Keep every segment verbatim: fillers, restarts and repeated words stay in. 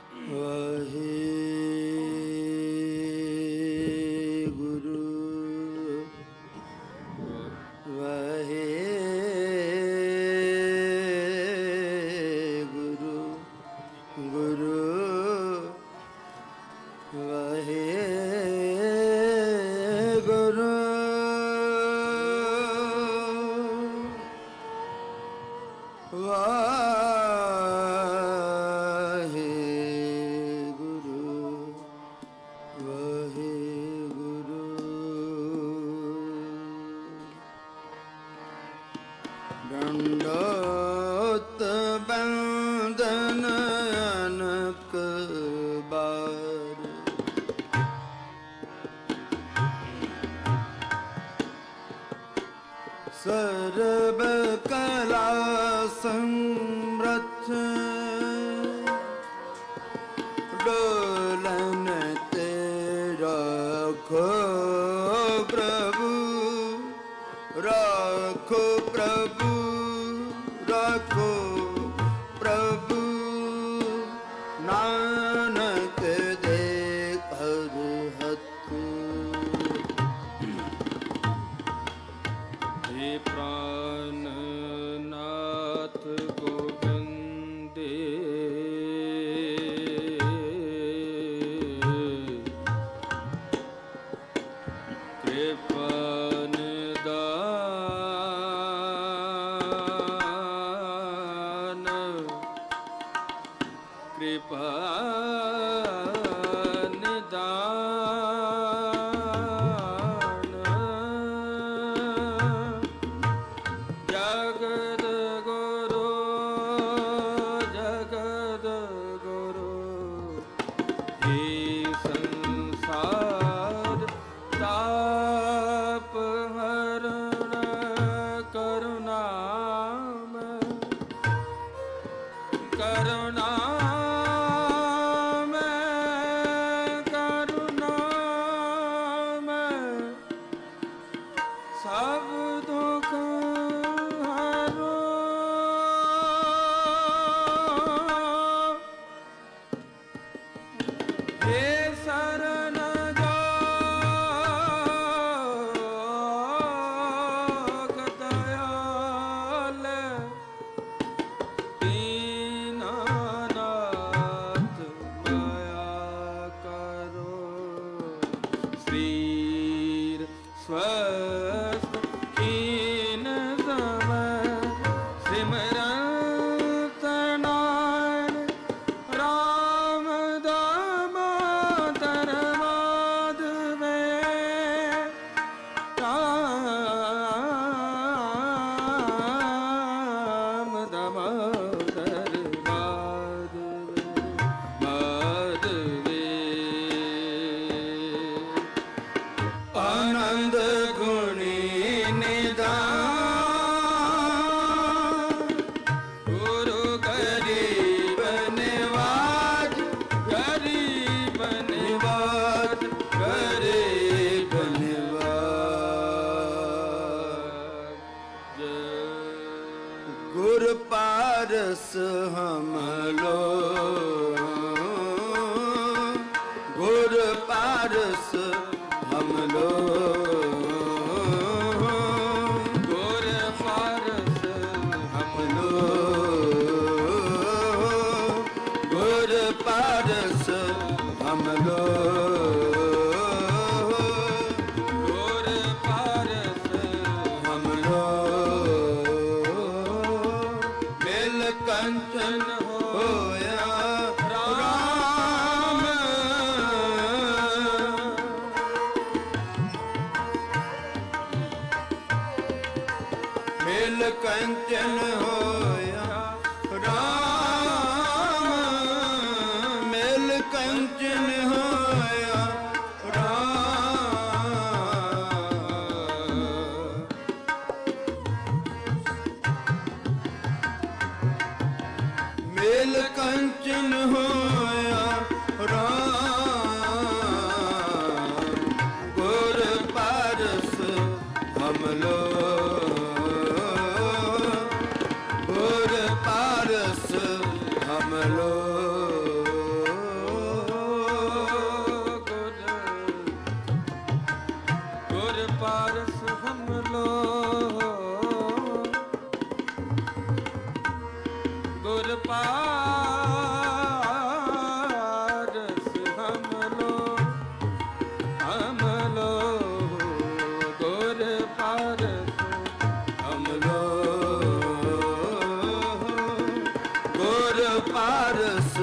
ਸਰਬ ਕਲਾ ਸਮਰੱਥ ਡੋਲਨ ਤੇ ਰੱਖੋ ਪ੍ਰਭੂ, ਰੱਖੋ ਪ੍ਰਭੂ, ਰੱਖੋ ਪ੍ਰਭੂ, ਨਾਨਕ ਦੇ ਹਰ ਹੱਥ। हे प्राण नाथ गोविंदे, कृपा निदान, कृपा निदान, जगद गुरु, जगद गुरु, हे संसार ताप हरण करुणामय, करुणामय, करुणामय, सब दुख हरो। हे शरण जोग दयाल, दीनानाथ माया करो। शरीर स्वस्थ कीन समय, सिमरत नारायण राम दामोदर माधवे, राम दामोदर माधवे, माधवे। आनंद गुणी निधान, गुरु गरीब निवाज, गरीब निवाज, गरीब निवाज। गुर पारस हम लोग, गुर पारस हम लोग, गुर पारस हम लोग, गुर पारस हम लोग, गुर पारस हम लोग। मिल कंचन होया राम, मिल कंचन होया राम, मिल कंचन होया राम। मिल कंचन होया राम, गुर पारस हम लोग, गुर पारस हम लोग।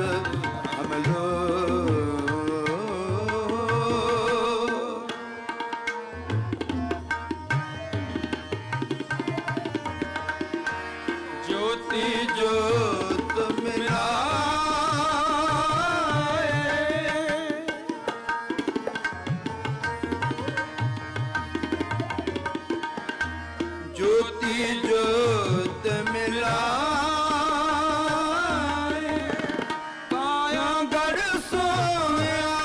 हम लोग ज्योति जोत मिलाए ज्योति जोत मिलाए काया गढ़ सोया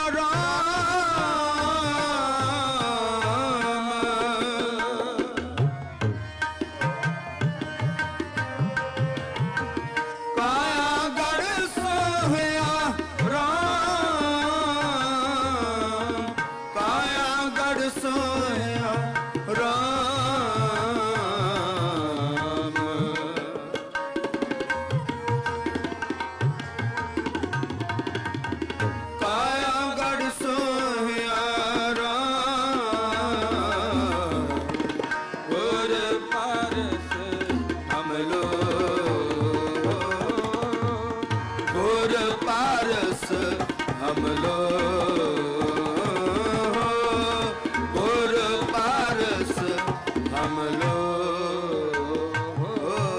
हम लोग गुर पारस हम लोग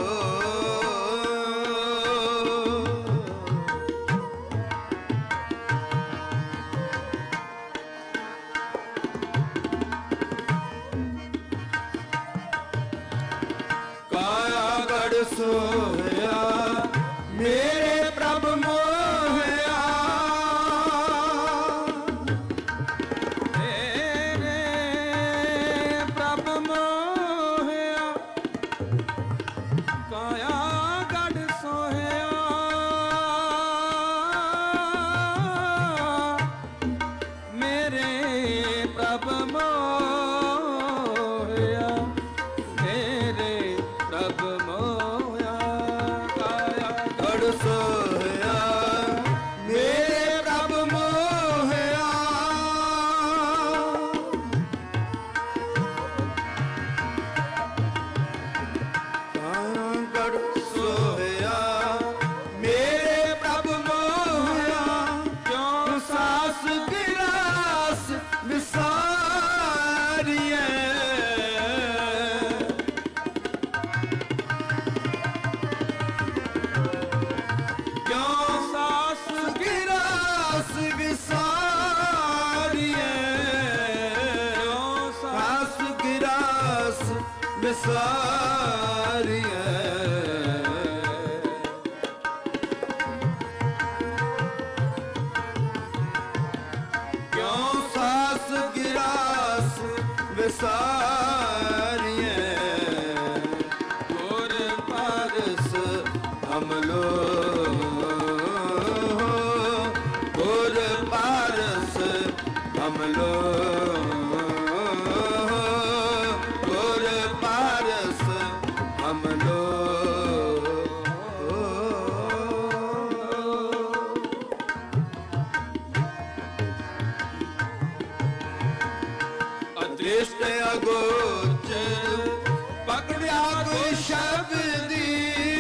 काया गढ़ सोया मेरे प्रभु मोहया सोया मेरे प्रभु मोहया गढ़ सोया मेरे प्रभु मोहया क्यों सास गिलास विसारिए सारिया क्यों सास गिरास विसारिया गुर पारस हम लोग गुर पारस हम लोग हम लोग अदृष्ट अगोचर पकड़ा कोई शब्दी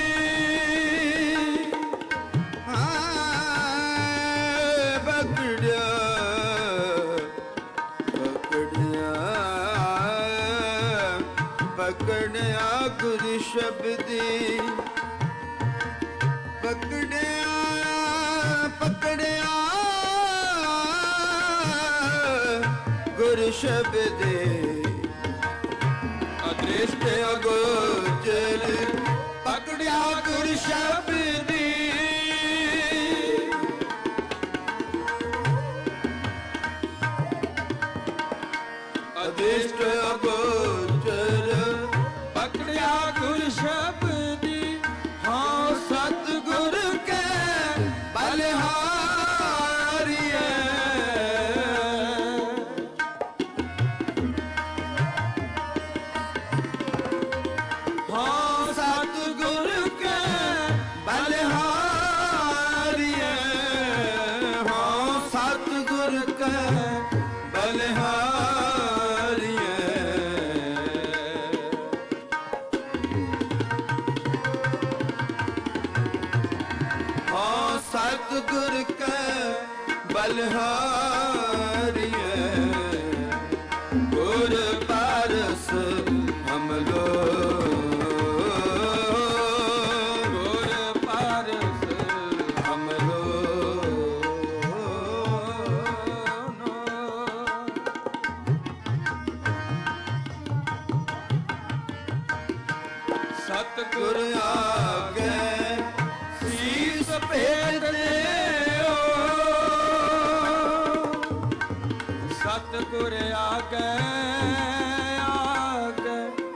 पकड़िया पकड़िया पकड़िया गुरु शब्दी पकड़िया पकड़िया गुरु शब्दी अदृष्ट अगोचर पकड़िया गुरु शब्दी अदृष्ट अगोचर पकड़िया गुरु शब्दी हाँ सतगुरु के बलिहारिए हाँ सतगुरु के बलिहारिए हाँ सतगुरु के बलिहारिए सतगुरु सतगुर कै बलिहारिए गुर पारस हम लोग गुर पारस हम लोग सतगुर आगे शीस भेट देओ सतगुर आगे आगे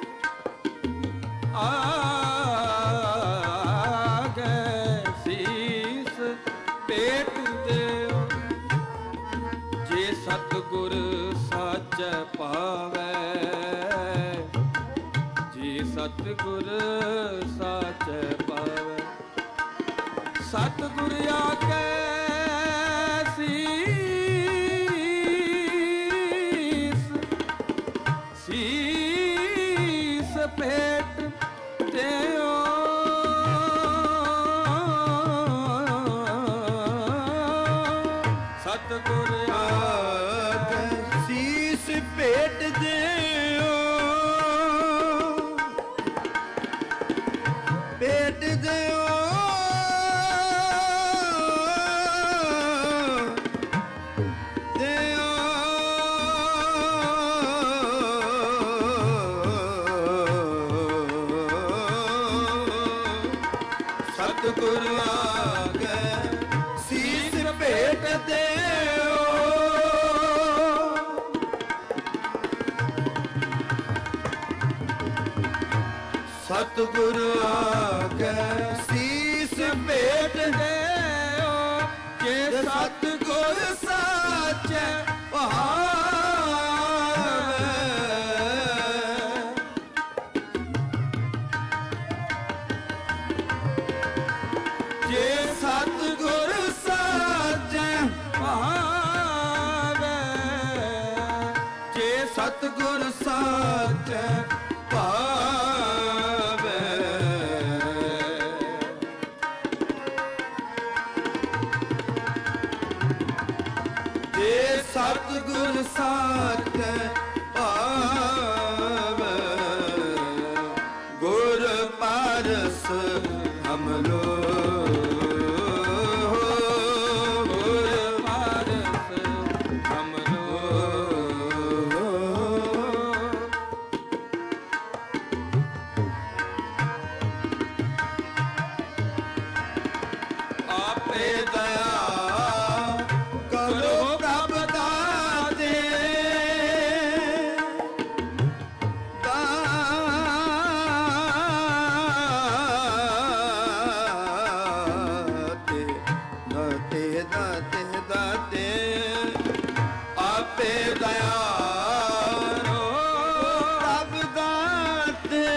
आगे शीस भेट देओ जे सतगुर सच पावे जे सतगुर सच पावे सतगुर आगे शीस शीस भेट देओ सतगुर आगे शीस भेट देओ भेट देओ देओ सतगुर आगे शीस भेट देओ सतगुर आगे शीस भेट देओ जे सतगुर सच पावे जे सतगुर सच पावे जे सतगुर सच पावे जे सतगुर सच पावे गुर पारस हम लोग गुर पारस हम लोग आपे दया करो प्रभ दाते दाते दाते दाते आपे दया करो प्रभ दाते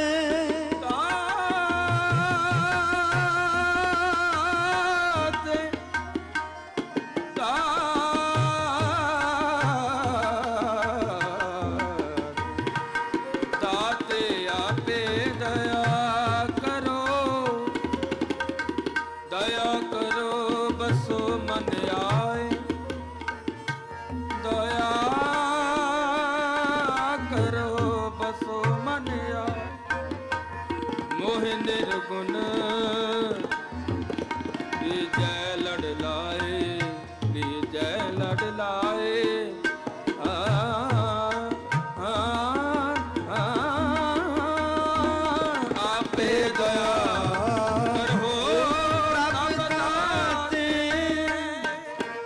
दाते दाते आपे दया करो दया करो बसो मन आए दया करो बसो मन आए मोह निर्गुण विजय लड़ लाए विजय लड़ लाए आ, आ, आ, आपे दया करो प्रभ दाते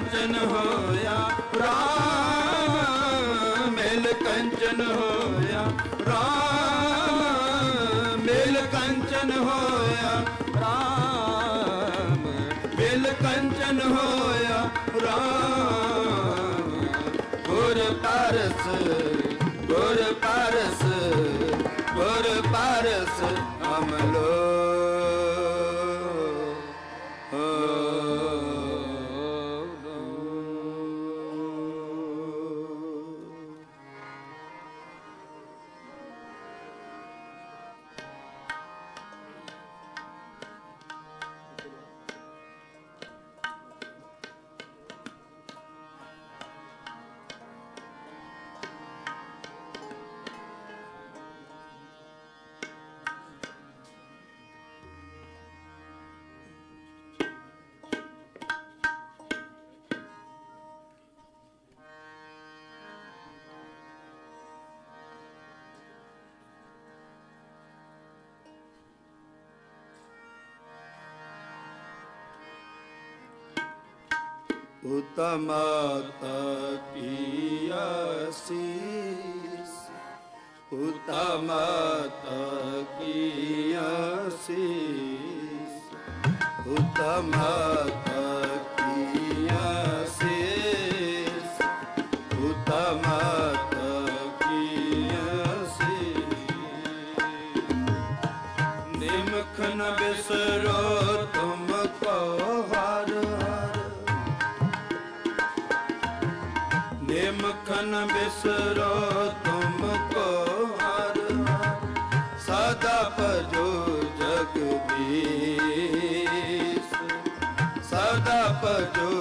कंचन होया राम, मिल कंचन होया राम, मिल कंचन होया राम, मिल कंचन होया राम। गुर पारस गुर पारस गुर पारस अमलो उतमाता की आशीष, उतमाता की आशीष, उतमाता की आशीष, उतमाता की आशीष। निमख न बिसरो तुमको हर निमख न बिसरो तुमको हर सदा भजो जगदीश, सदा भजो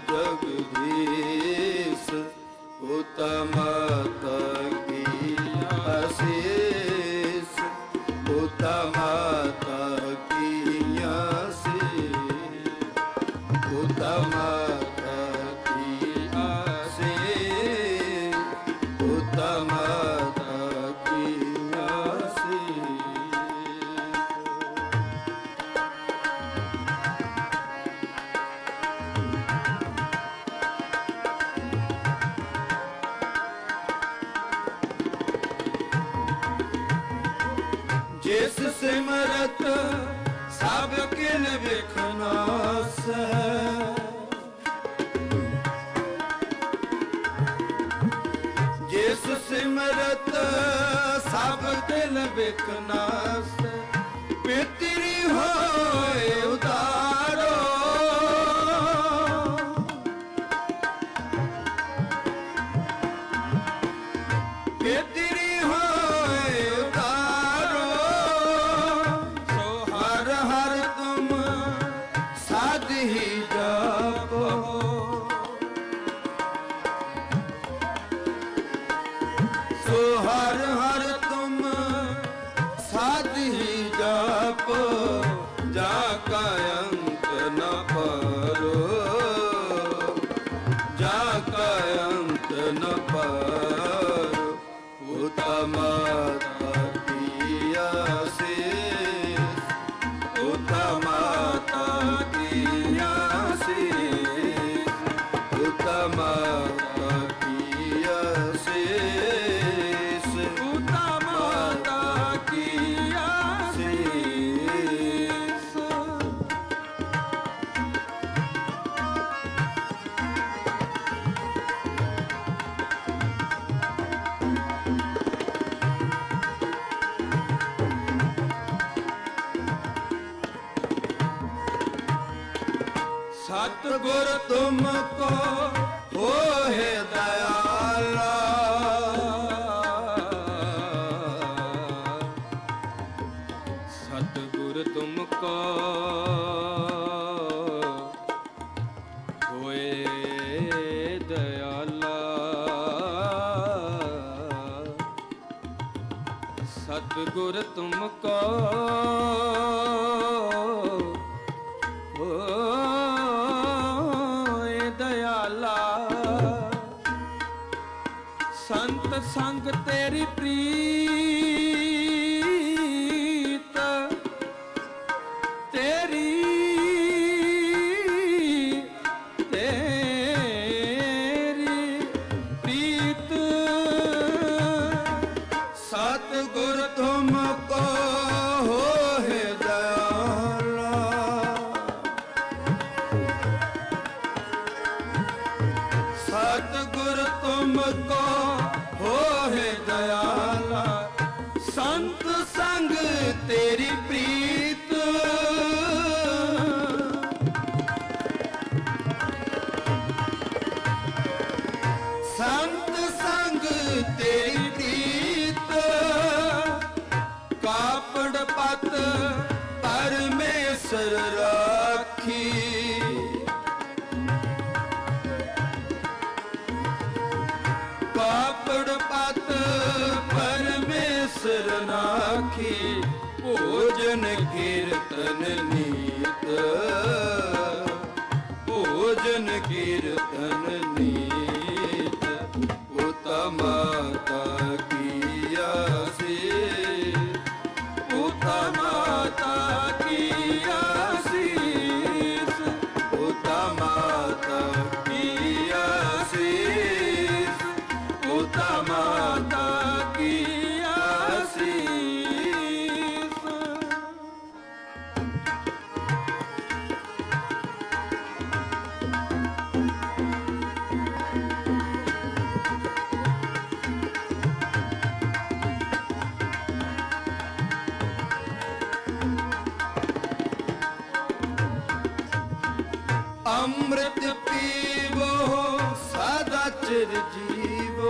जगदीश। उतमाता की आशीष, उतमाता की आशीष, उतमाता की आशीष, उतमाता की आशीष। जिस सिमरत सब किल विखनास है, जिस सिमरत सब किल विखनास, पितरी होए उतारो पितरी होए उतारो। सो हर हर तुम साध ही जापो, सो हर हर तुम साध ही जापो। जाका अंत न पारो, जाका अंत न पारो। उतमाता की आशीष, उतमाता की आशीष, उतमाता की आशीष, उतमाता की आशीष। सतगुर तुमको हो है दयाला, सतगुर तुमको होए दयाला। सतगुर तुमको संत संग तेरी प्रीत, तेरी तेरी तुमको होए दयाला, संत संग तेरी प्रीत, संत संग तेरी प्रीत, कापड़ पत परमेश्वर राखी, कापड़ पत परमेश्वर नाखी, भोजन कीर्तन नीत, भोजन कीर्तन नीत, उता माता की आसीस, उता माता की आसीस, उता माता की आसीस, उता माता की आसीस। अमृत पीवो सदा चिर जीवो,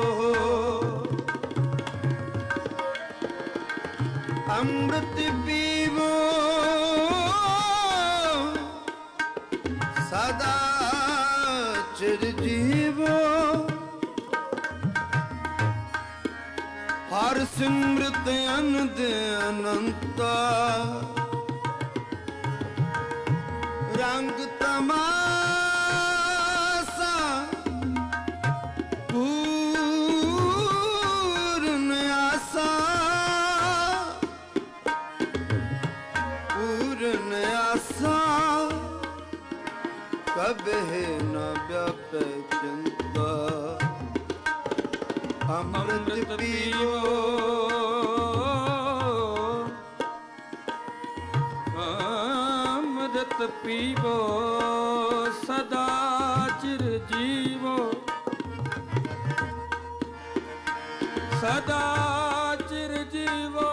अमृत पीवो सदा चिर जीवो, हर सिमृत अनंद अनंता, रंग तमाशा पूर्ण आशा, पूर्ण आशा, कभी न व्यापे चिंता, अमृत पियो अमृत पीवो सदा चिर जीवो, सदा चिर जीवो,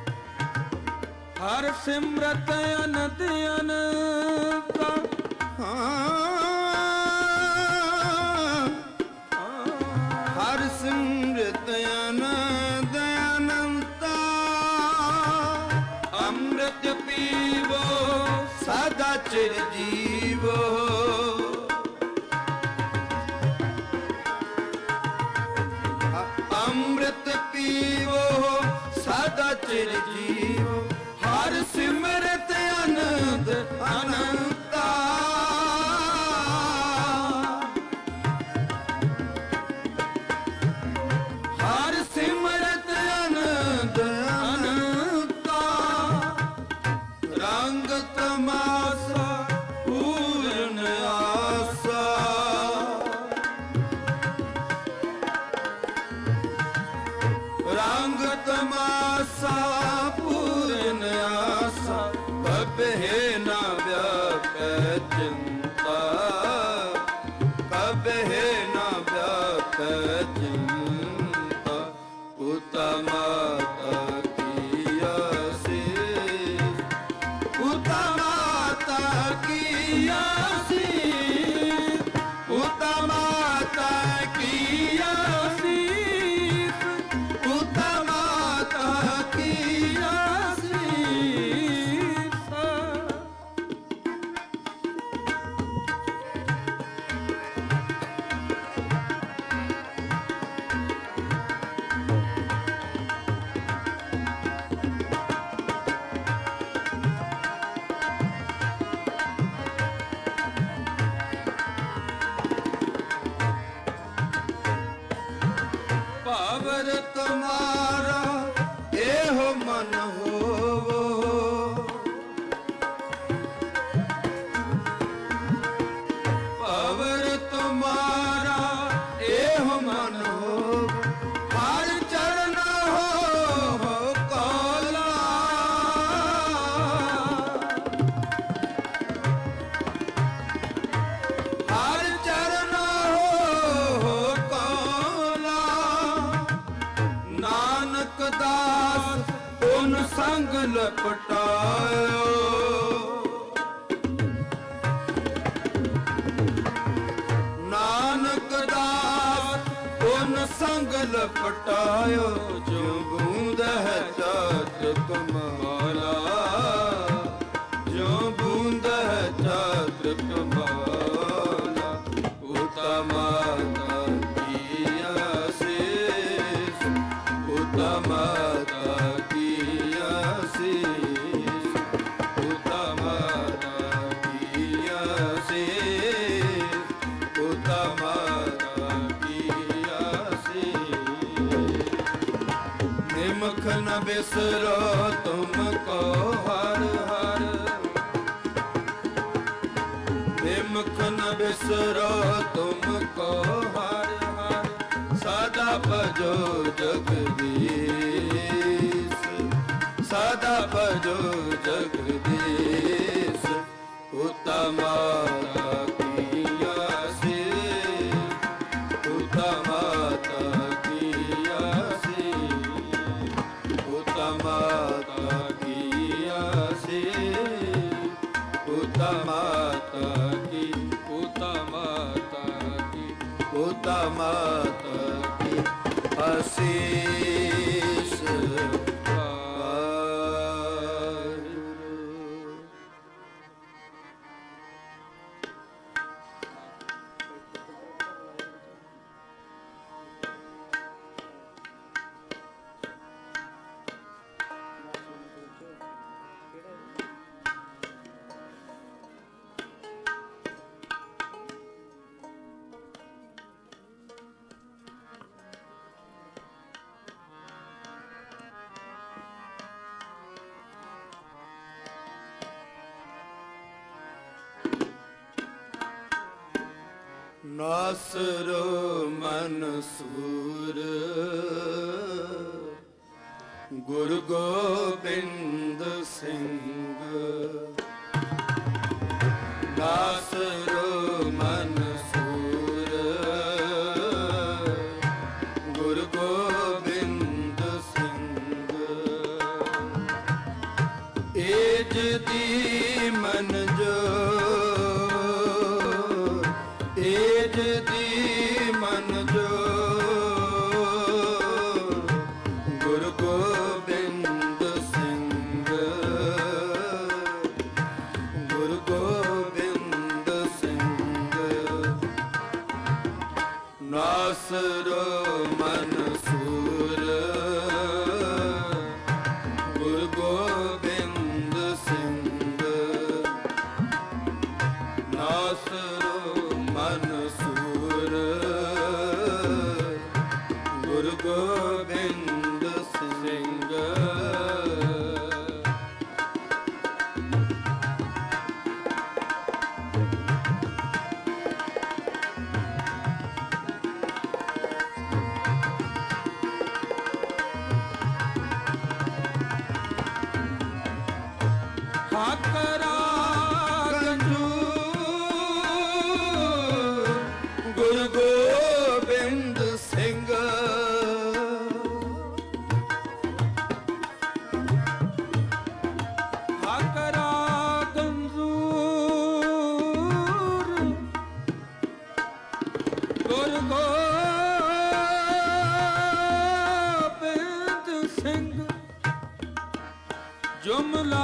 हर सिमरत अनंत अनंता, हर सिमरत अनंत अनंता, अमृत पीवो सदा चिर जीवो, अमृत पीवो सदा चिर जीवो, हर सिमरत आनंद अनंता, हर सिमरत आनंद अनंता, रंग तमाशा पूर्ण आशा, रंग तमाशा पूर्ण आशा, कभी न व्यापे चिंता, कभी न व्यापे चिंता, उता माता की आसीस, उता माता की आसीस, उता माता की आसीस, उता माता की आसीस। ਸੰਗ ਲਪਟਾਇਓ। ਨਾਨਕ ਦਾਸ ਪੁਨ ਸੰਗ ਲਪਟਾਇਓ। ਜੋ ਬੂੰਦ ਹੈ ਚਾਤ੍ਰ ਕਮਾਲਾ, ਜੋ ਬੂੰਦ ਹੈ ਚਾਤ੍ਰ ਕਮਾਲਾ। ਉਤਾ ਮਾਤਾ ਕੀ ਆਸੀਸ, ਉਤਾ ਮਾਤਾ ਕੀ ਆਸੀਸ, ਉਤਾ ਮਾਤਾ ਕੀ ਆਸੀਸ, ਉਤਾ ਮਾਤਾ ਕੀ ਆਸੀਸ। ਨਿਮਖ ਨ ਬਿਸਰੋ ਤੁਮ ਕੋ ਹਰ ਹਰ, ਨਿਮਖ ਨ ਬਿਸਰੋ ਤੁਮ ਕੋ ਹਰ ਹਰ। ਸਦਾ ਭਜੋ ਜਗਦੀਸ਼, ਸਦਾ ਭਜੋ ਜਗਦੀਸ਼। ਉਤਾ ਮਾਤਾ ਕੀ ਆਸੀਸ, ਉਤਾ ਮਾਤਾ ਕੀ ਆਸੀਸ, ਉਤਾ ਮਾਤਾ ਕੀ ਆਸੀਸ, ਉਤਾ ਮਾਤਾ ਕੀ, ਉਤਾ ਮਾਤਾ ਕੀ, ਉਤਾ ਮਾਤਾ ਕੀ ਆਸੀਸ। ਨਾਸਰੋ ਮਨਸੂਰ ਗੁਰੂ ਗੋਬਿੰਦ ਸਿੰਘ। ਨਾਸਰੋ ਮਨਸੂਰ ਗੁਰੂ ਗੋਬਿੰਦ ਸਿੰਘ। ਏਜ ਦੀ ਮਨ ਜੋ, ਏਜ ਦੀ ਮਨ ਜੋ ਗੁਰੂ ਗੋਬਿੰਦ ਸਿੰਘ, ਗੁਰੂ ਗੋਬਿੰਦ ਸਿੰਘ। ਨਾਸਰੋ ਮਨਸੂਰ ਗੁਰੂ ਗੋਬਿੰਦ ਸਿੰਘ। ਨਾਸਰੋ ਮਨਸੂਰ ਗੁਰੂ ਗੋਬਿੰਦ ਸਿੰਘ। ਹਾਕਰਾ ਗੰਜੂ ਗੁਰੂ ਗੋਬਿੰਦ ਸਿੰਘ। ਹਾਕਰਾ ਗੰਜੂਰ ਗੁਰੂ ਗੋਬਿੰਦ ਸਿੰਘ। ਜੁਮਲਾ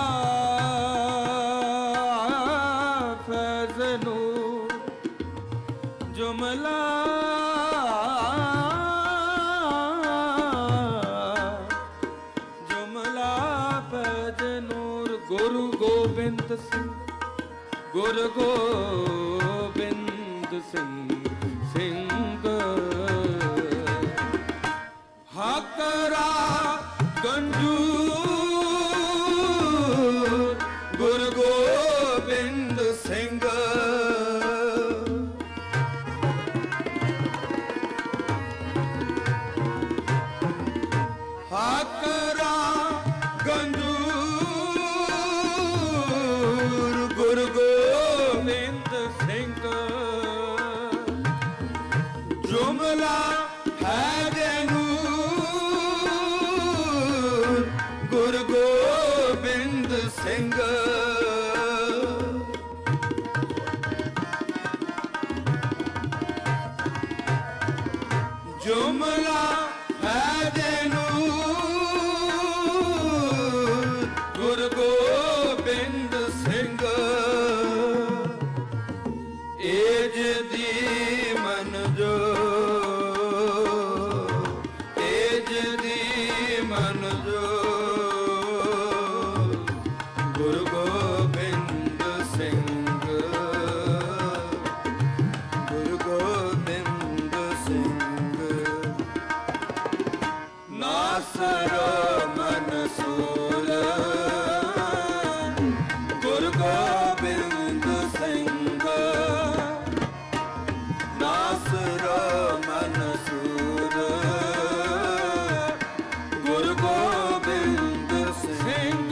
ਫੈਜ਼ ਨੂਰ, ਜੁਮਲਾ ਜੁਮਲਾ ਫੈਜ਼ ਨੂਰ ਗੁਰੂ ਗੋਬਿੰਦ ਸਿੰਘ, ਗੁਰੂ ਗੋਬਿੰਦ ਸਿੰਘ ਸਿੰਘ। ਹਾਕਰਾ ਗੰਜੂਰ ਗੁਰੂ ਗੋਬਿੰਦ ਸਿੰਘ। ਹਾਕਰਾ ਗੰਜੂਰ ਗੁਰੂ ਗੋਬਿੰਦ ਸਿੰਘ। ਜੁਮਲਾ ਹੈ ਨੂਰ ਗੁਰੂ ਗੋਬਿੰਦ ਜੁਮਲਾ ਫੈਦੇ ਨੂਰ ਗੁਰੂ ਗੋਬਿੰਦ ਸਿੰਘ ਏਜ ਦੀ ਮਨ ਜੋ ਏਜ ਦੀ ਮਨ ਜੋ ਗੁਰੂ ਗੋਬਿੰਦ ਸਿੰਘ ਗੁਰੂ ਗੋਬਿੰਦ ਸਿੰਘ ਨਾਸਰੋ ਮਨਸੂਰ ਗੁਰੂ ਗੋਬਿੰਦ ਸਿੰਘ ਨਾਸਰੋ ਮਨਸੂਰ ਗੁਰੂ ਗੋਬਿੰਦ ਸਿੰਘ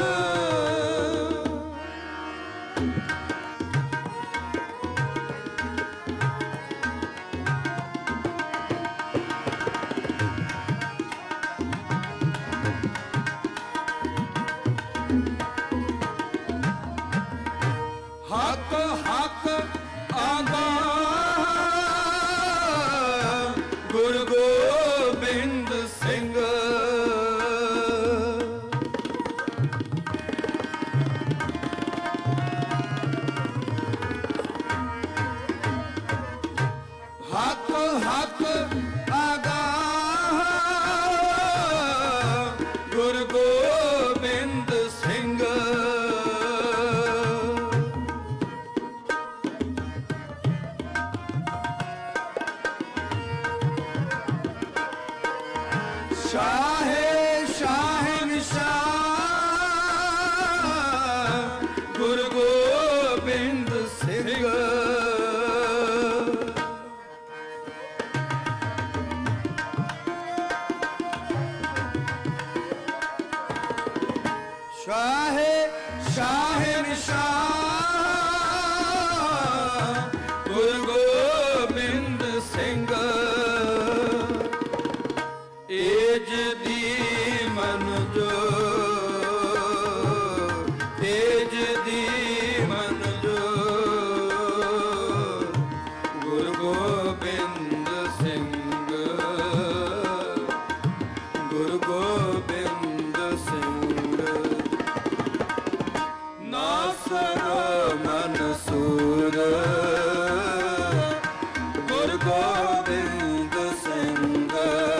ਹੱਕ ਹੱਕ ਆਗਾਹ ਗੁਰੂ ਗੋਬਿੰਦ ਸਿੰਘ ਹੱਕ ਹੱਕ ਆਗਾਹ ਗੁਰੂ ਗੋਬਿੰਦ ਸਿੰਘ ਸ਼ਾਹੇ ਸ਼ਾਹਨਸ਼ਾਹ ਗੁਰੂ ਗੋਬਿੰਦ ਸਿੰਘ ਸ਼ਾਹੇ ਸ਼ਾਹਨਸ਼ਾਹ ਗੁਰੂ ਗੋਬਿੰਦ ਸਿੰਘ ਏਜ ਦੀ ਮਨ ਜੋ ਏਜ ਦੀ ਮਨ ਜੋ ਗੁਰੂ ਗੋਬਿੰਦ ਸਿੰਘ ਗੁਰੂ ਗੋਬਿੰਦ ਸਿੰਘ ਨਾਸਰੋ ਮਨਸੂਰ ਗੁਰੂ ਗੋਬਿੰਦ ਸਿੰਘ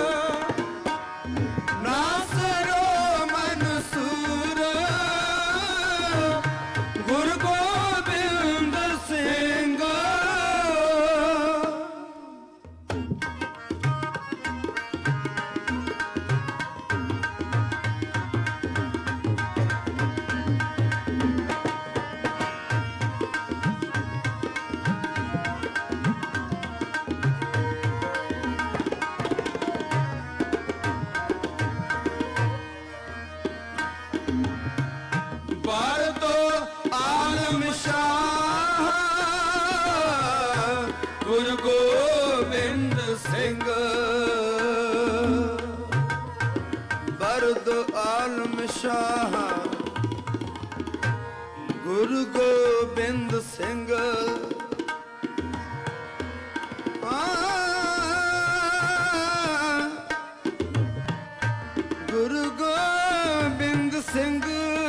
ਨਾਸਰੋ ਮਨਸੂਰ ਗੁਰੂ ਗੋਬਿੰਦ ਸਿੰਘ ਬਰਦੋ ਆਲਮ ਸ਼ਾਹ ਗੁਰੂ ਗੋਬਿੰਦ ਸਿੰਘ ਬਰਦੋ ਆਲਮ ਸ਼ਾਹ ਗੁਰੂ ਗੋਬਿੰਦ ਸਿੰਘ ਗੁਰੂ ਗੋਬਿੰਦ ਸਿੰਘ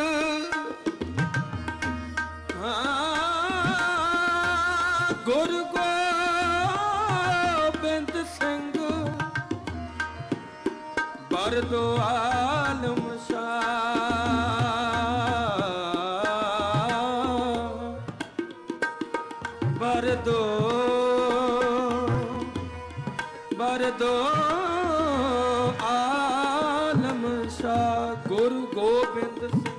ਗੁਰੂ ਗੋਬਿੰਦ ਸਿੰਘ ਬਰਦੋ ਆਲਮ ਸ਼ਾਹ ਬਰਦੋ ਬਰਦੋ ਆਲਮ ਸ਼ਾਹ ਗੁਰੂ ਗੋਬਿੰਦ ਸਿੰਘ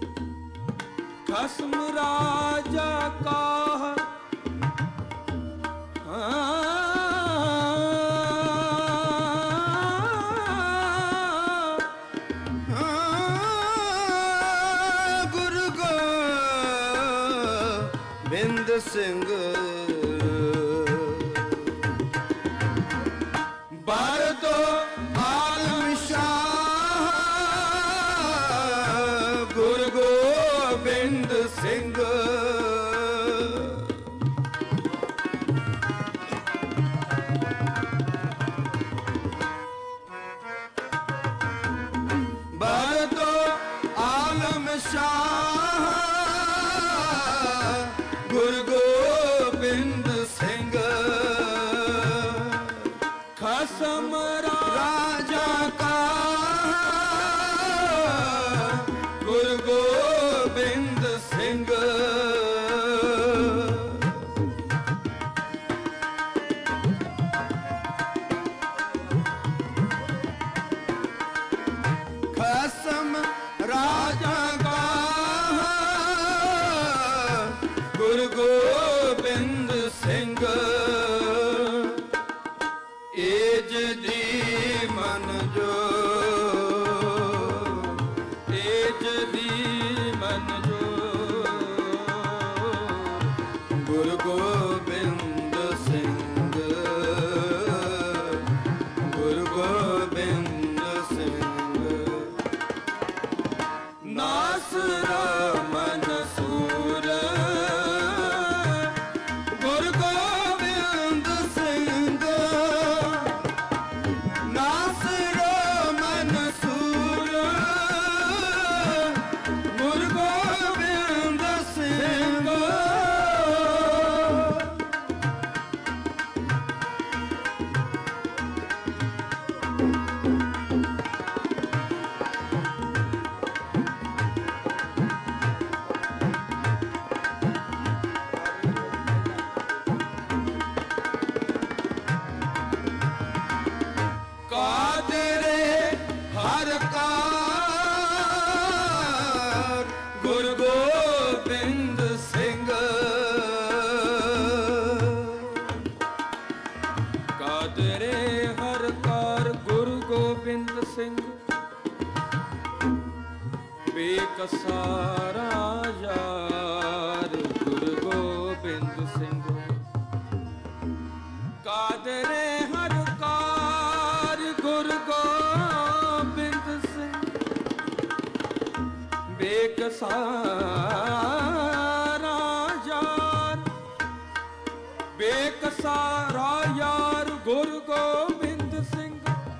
ਖਸਮ ਰਾਜਾ ਕਾ ਗੁਰੂ ਗੋਬਿੰਦ ਸਿੰਘ ਬਰਦੋ ਆਲਮ ਸ਼ਾਹ ਗੁਰੂ ਗੋਬਿੰਦ ਸਿੰਘ ਖਸਮ ਰਾਜਾ ਕਾ ਗੁਰੂ ਗੋਬਿੰਦ ਸਿੰਘ ਖਸਮ ਰਾਜਾ ਕਾ ਗੁਰੂ ਗੋਬਿੰਦ ਸਿੰਘ ਏਜ ਦੀ ਮਨ ਜੋ ਏਜ ਦੀ ਮਨ ਜੋ ਗੁਰੂ ਗੋਬਿੰਦ ਸਿੰਘ ਗੁਰੂ ਗੋਬਿੰਦ ਸਿੰਘ ਨਾਸਰਾ ਮਨਸੂਰ ਗੁਰੂ ਗੋਬਿੰਦ ਸਿੰਘ ਨਾਸਰਾ ਮਨਸੂਰ ਗੁਰੂ ਗੋਬਿੰਦ ਸਿੰਘ ਕਾਦਰੇ ਹਰ ਕਾਰ ਗੁਰੂ ਗੋਬਿੰਦ ਸਿੰਘ ਕਾਦਰੇ ਹਰ ਕਾਰ ਗੁਰੂ ਗੋਬਿੰਦ ਸਿੰਘ ਬੇਕਸਾਰਾ ਯਾਰ ਗੁਰੂ ਗੋਬਿੰਦ ਸਿੰਘ ਕਾਦਰੇ ਹਰ ਕਾਰ ਗੁਰੂ ਗੋਬਿੰਦ ਸਿੰਘ ਬੇਕਸਾਰਾ ਯਾਰ ਬੇਕਸਾਰਾ ਯਾਰ ਗੁਰੂ ਗੋਬਿੰਦ ਸਿੰਘ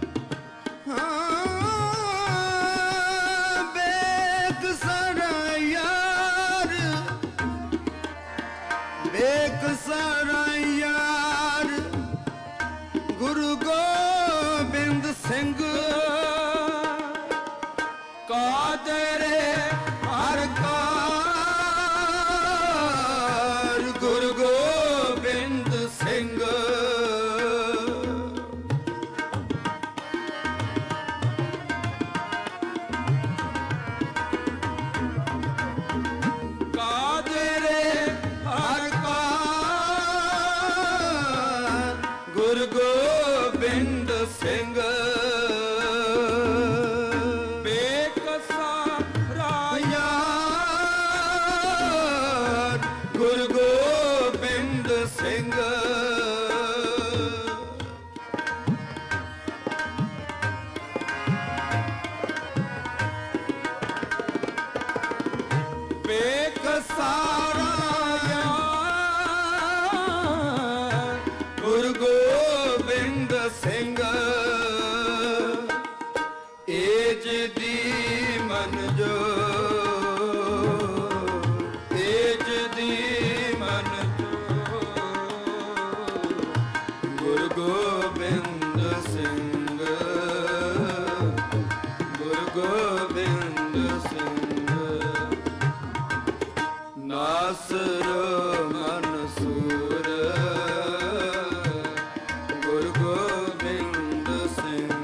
ਹਾਂ ਬੇਕਸਾਰਾ ਯਾਰ ਬੇਕਸਾਰਾ ਯਾਰ ਗੁਰੂ ਗੋਬਿੰਦ ਸਿੰਘ ਕਾਦਰੇ ਹਰ ਕਾਰ ਗੁਰੂ ਗੋਬਿੰਦ ਸਿੰਘ ਕਾਦਰੇ ਹਰ ਕਾਰ ਗੁਰੂ ਗੋਬਿੰਦ ਸਿੰਘ ਬੇਕਸਾਰਾ ਯਾਰ ਗੁਰੂ ਗੋਬਿੰਦ ਸਿੰਘ ਬੇਕਸਾਰਾ ਯਾਰ ਗੁਰੂ ਗੋਬਿੰਦ ਸਿੰਘ ਏਜ ਦੀ ਮਨ ਜੋ ਏਜ ਦੀ ਮਨ ਜੋ ਗੁਰੂ ਗੋਬਿੰਦ ਸਿੰਘ ਗੁਰੂ ਗੋਬਿੰਦ ਸਿੰਘ ਨਾਸਰ ਮਨਸੂਰ ਗੁਰੂ ਗੋਬਿੰਦ ਸਿੰਘ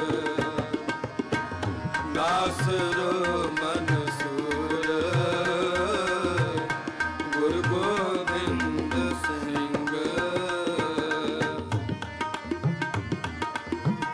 ਨਾਸਰ ਮਨਸੂਰ ਗੁਰੂ ਗੋਬਿੰਦ ਸਿੰਘ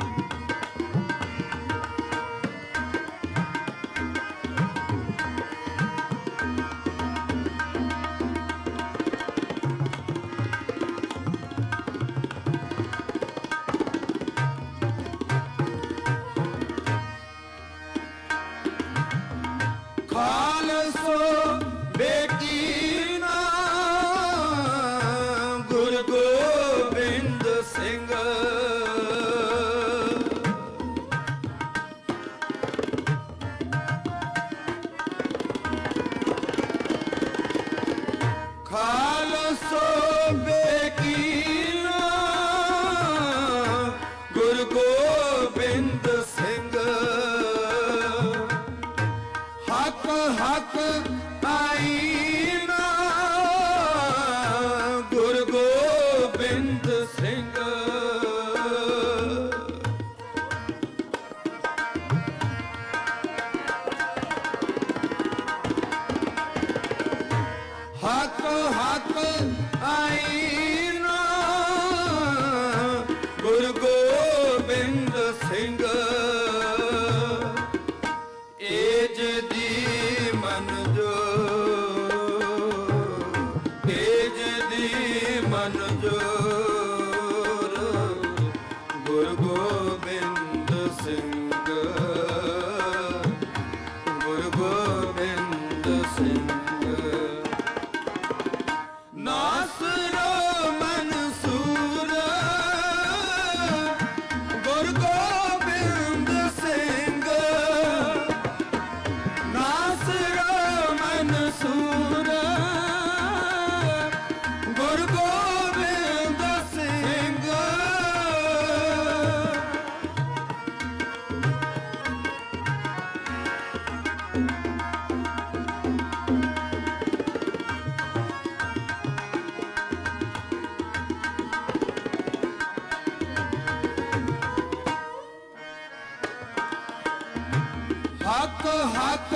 ਹਕ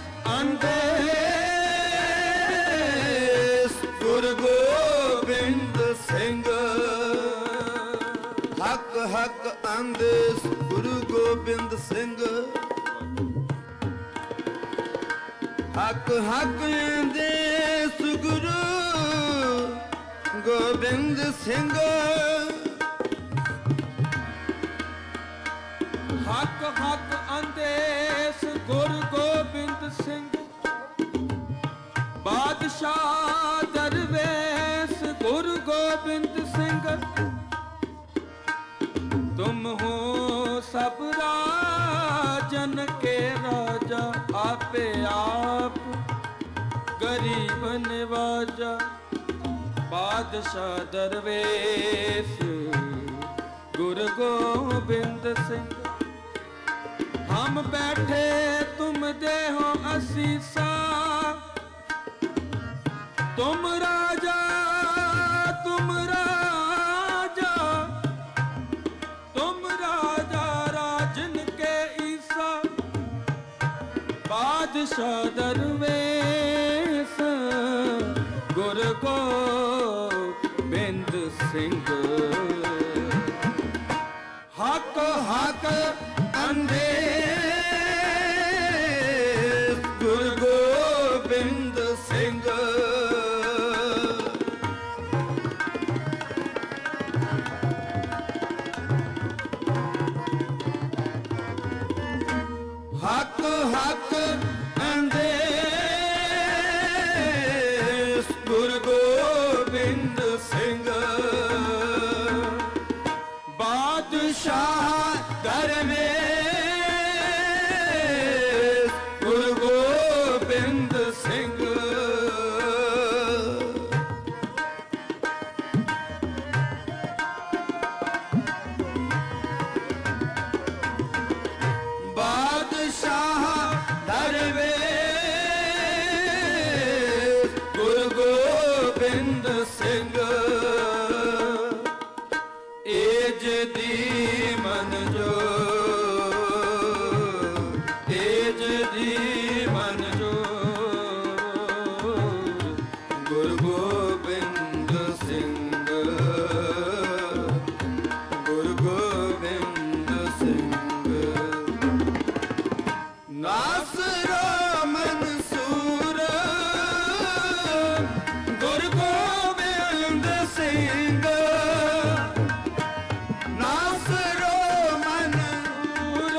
ਅੰਦੇਸ ਗੁਰੂ ਗੋਬਿੰਦ ਸਿੰਘ। ਹਕ ਹਕ ਅੰਦੇਸ ਗੁਰੂ ਗੋਬਿੰਦ ਸਿੰਘ। ਹਕ ਹਕ ਅੰਦੇਸ ਗੁਰੂ ਗੋਬਿੰਦ ਸਿੰਘ। ਹਕ ਹਕ ਅੰਦੇਸ ਗੁਰੂ ਗੋਬਿੰਦ ਸਿੰਘ। ਬਾਦਸ਼ਾਹ ਦਰਵੇਸ਼ ਗੁਰੂ ਗੋਬਿੰਦ ਸਿੰਘ। ਤੁਮ ਹੋ ਸਭ ਰਾਜਨ ਕੇ ਰਾਜਾ, ਆਪੇ ਆਪ ਗਰੀਬ ਨਿਵਾਜਾ। ਬਾਦਸ਼ਾਹ ਦਰਵੇਸ਼ ਗੁਰੂ ਗੋਬਿੰਦ ਸਿੰਘ। ਹਮ ਬੈਠੇ ਤੁਮ ਦੇਹੋ ਅਸੀਸਾ। ਤੁਮ ਰਾਜਾ ਤੁਮ ਰਾਜਾ ਤੁਮ ਰਾਜਾ ਰਾਜਨ ਕੇ ਈਸਾ। ਬਾਦਸ਼ਾਹ ਦਰਵੇਸ਼ ਗੁਰੂ ਗੋਬਿੰਦ ਸਿੰਘ। ਹਕ ਹਕ ਅੰਦੇਸ ਗੁਰੂ ਗੋਬਿੰਦ ਸਿੰਘ। ਹਕ ਹਕ ਅੰਦੇਸ ਗੁਰੂ ਗੋਬਿੰਦ ਸਿੰਘ। ਬਾਦਸ਼ਾਹ ਦਰਵੇਸ਼ ਗੁਰੂ ਗੋਬਿੰਦ ਸਿੰਘ। ਬਾਦਸ਼ਾਹ ਦਰਵੇਸ਼ ਗੁਰੂ ਗੋਬਿੰਦ ਸਿੰਘ। ਏਜ ਦੀ ਮਨ ਜੋ ਏਜ ਦੀ ਮਨ ਜੋ ਗੁਰੂ ਗੋਬਿੰਦ ਸਿੰਘ। ਗੁਰੂ ਗੋਬਿੰਦ ਸਿੰਘ। ਨਾਸਰੋ ਮਨਸੂਰ ਗੁਰੂ ਗੋਬਿੰਦ ਸਿੰਘ। ਨਾਸਰੋ ਮਨਸੂਰ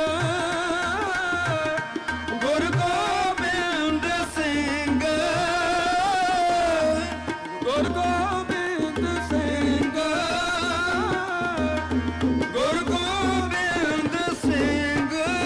ਗੁਰੂ ਗੋਬਿੰਦ ਸਿੰਘ। ਗੁਰੂ ਗੋਬਿੰਦ ਸਿੰਘ। ਗੁਰੂ ਗੋਬਿੰਦ ਸਿੰਘ।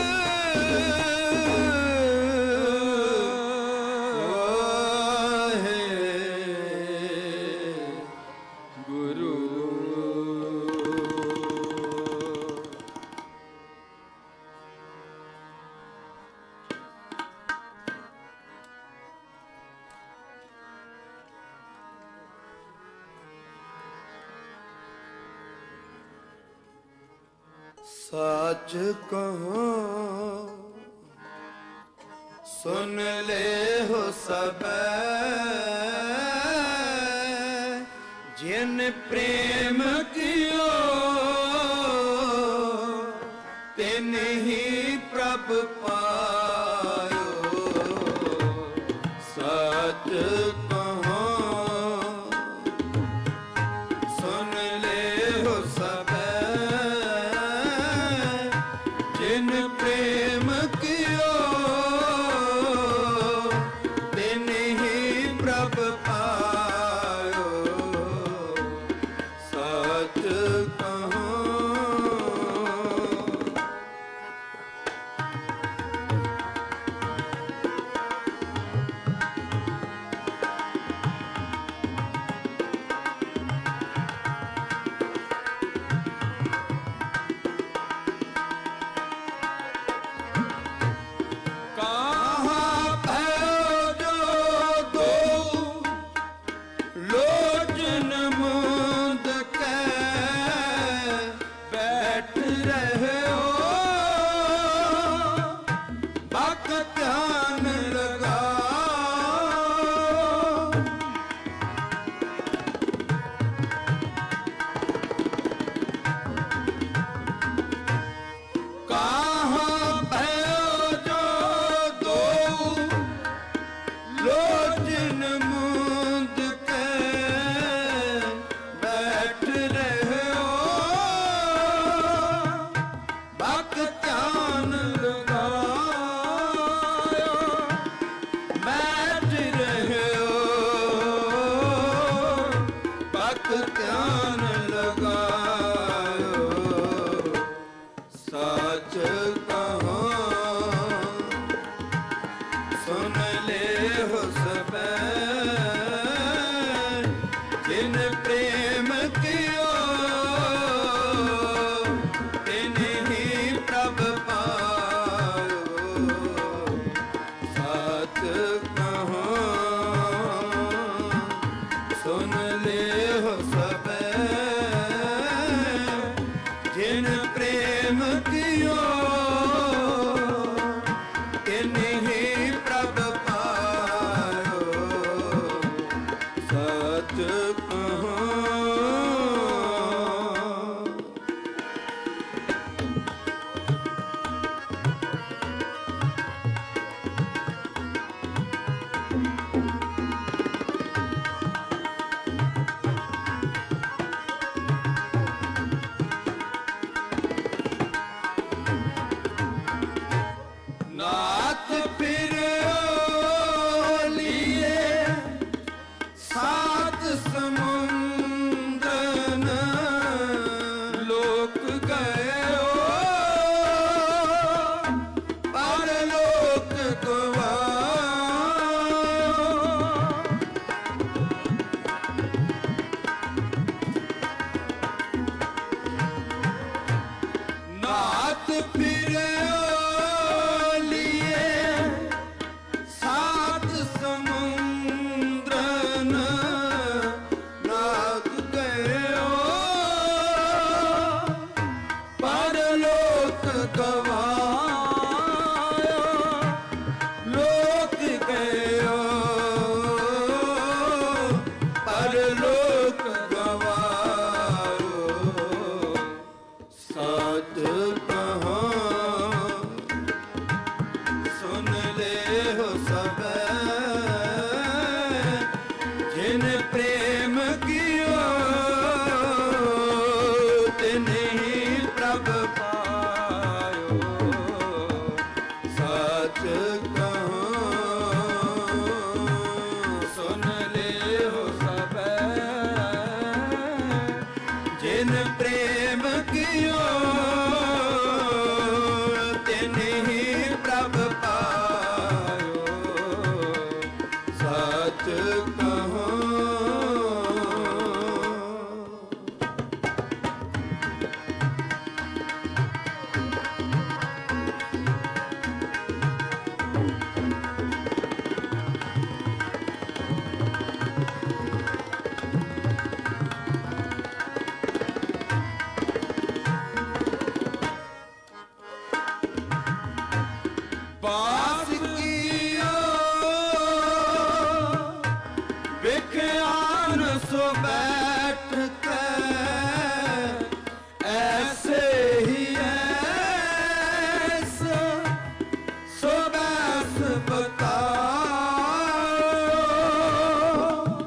सच कहो सुन ले हो सब जिन प्रेम कियो तिन ही प्रभ पायो। सच कहो सुन ले हो सब जिन प्रेम कियो तिन ही प्रभ पायो। सच कहो प्रेम कियो तिन ही प्रभ पायो सच कहो। नाथ फिर लिए सात समुद्रन लोक गए परलोक गवायो। नाथ फिर सात समुद्रन नाग गयो परलोक गवायो। लोक गयो परलोक गवायो सच कहो। सुन ले हो सब जिन प्रेम कियो तिन ही प्रभ पायो सच कहो। सुन ले हो सब जिन प्रेम कियो तिन ही प्रभ पायो सच कहो। बास कियो विज्ञान सो बैठ के ऐसे ही ऐसे सो बैस बताओ।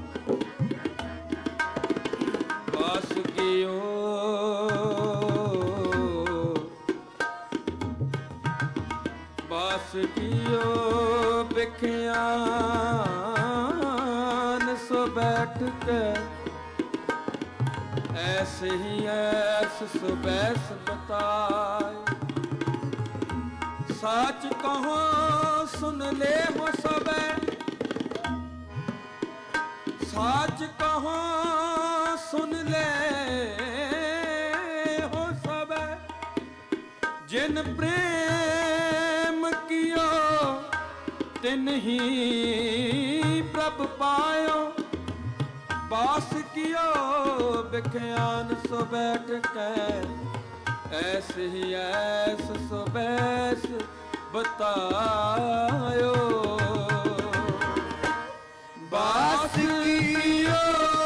बास कियो बास कियो विख्यान सो बैठ के ऐसे ही ऐस सो बैस बताए। सच कहो सुन ले हो सब सच कहो सुन ले हो सब जिन प्रेम कियो तिन ही प्रभ पायो। बास कियो विख्यान सो बैठ के ऐसे ही ऐस सो बैस बतायो। बास कियो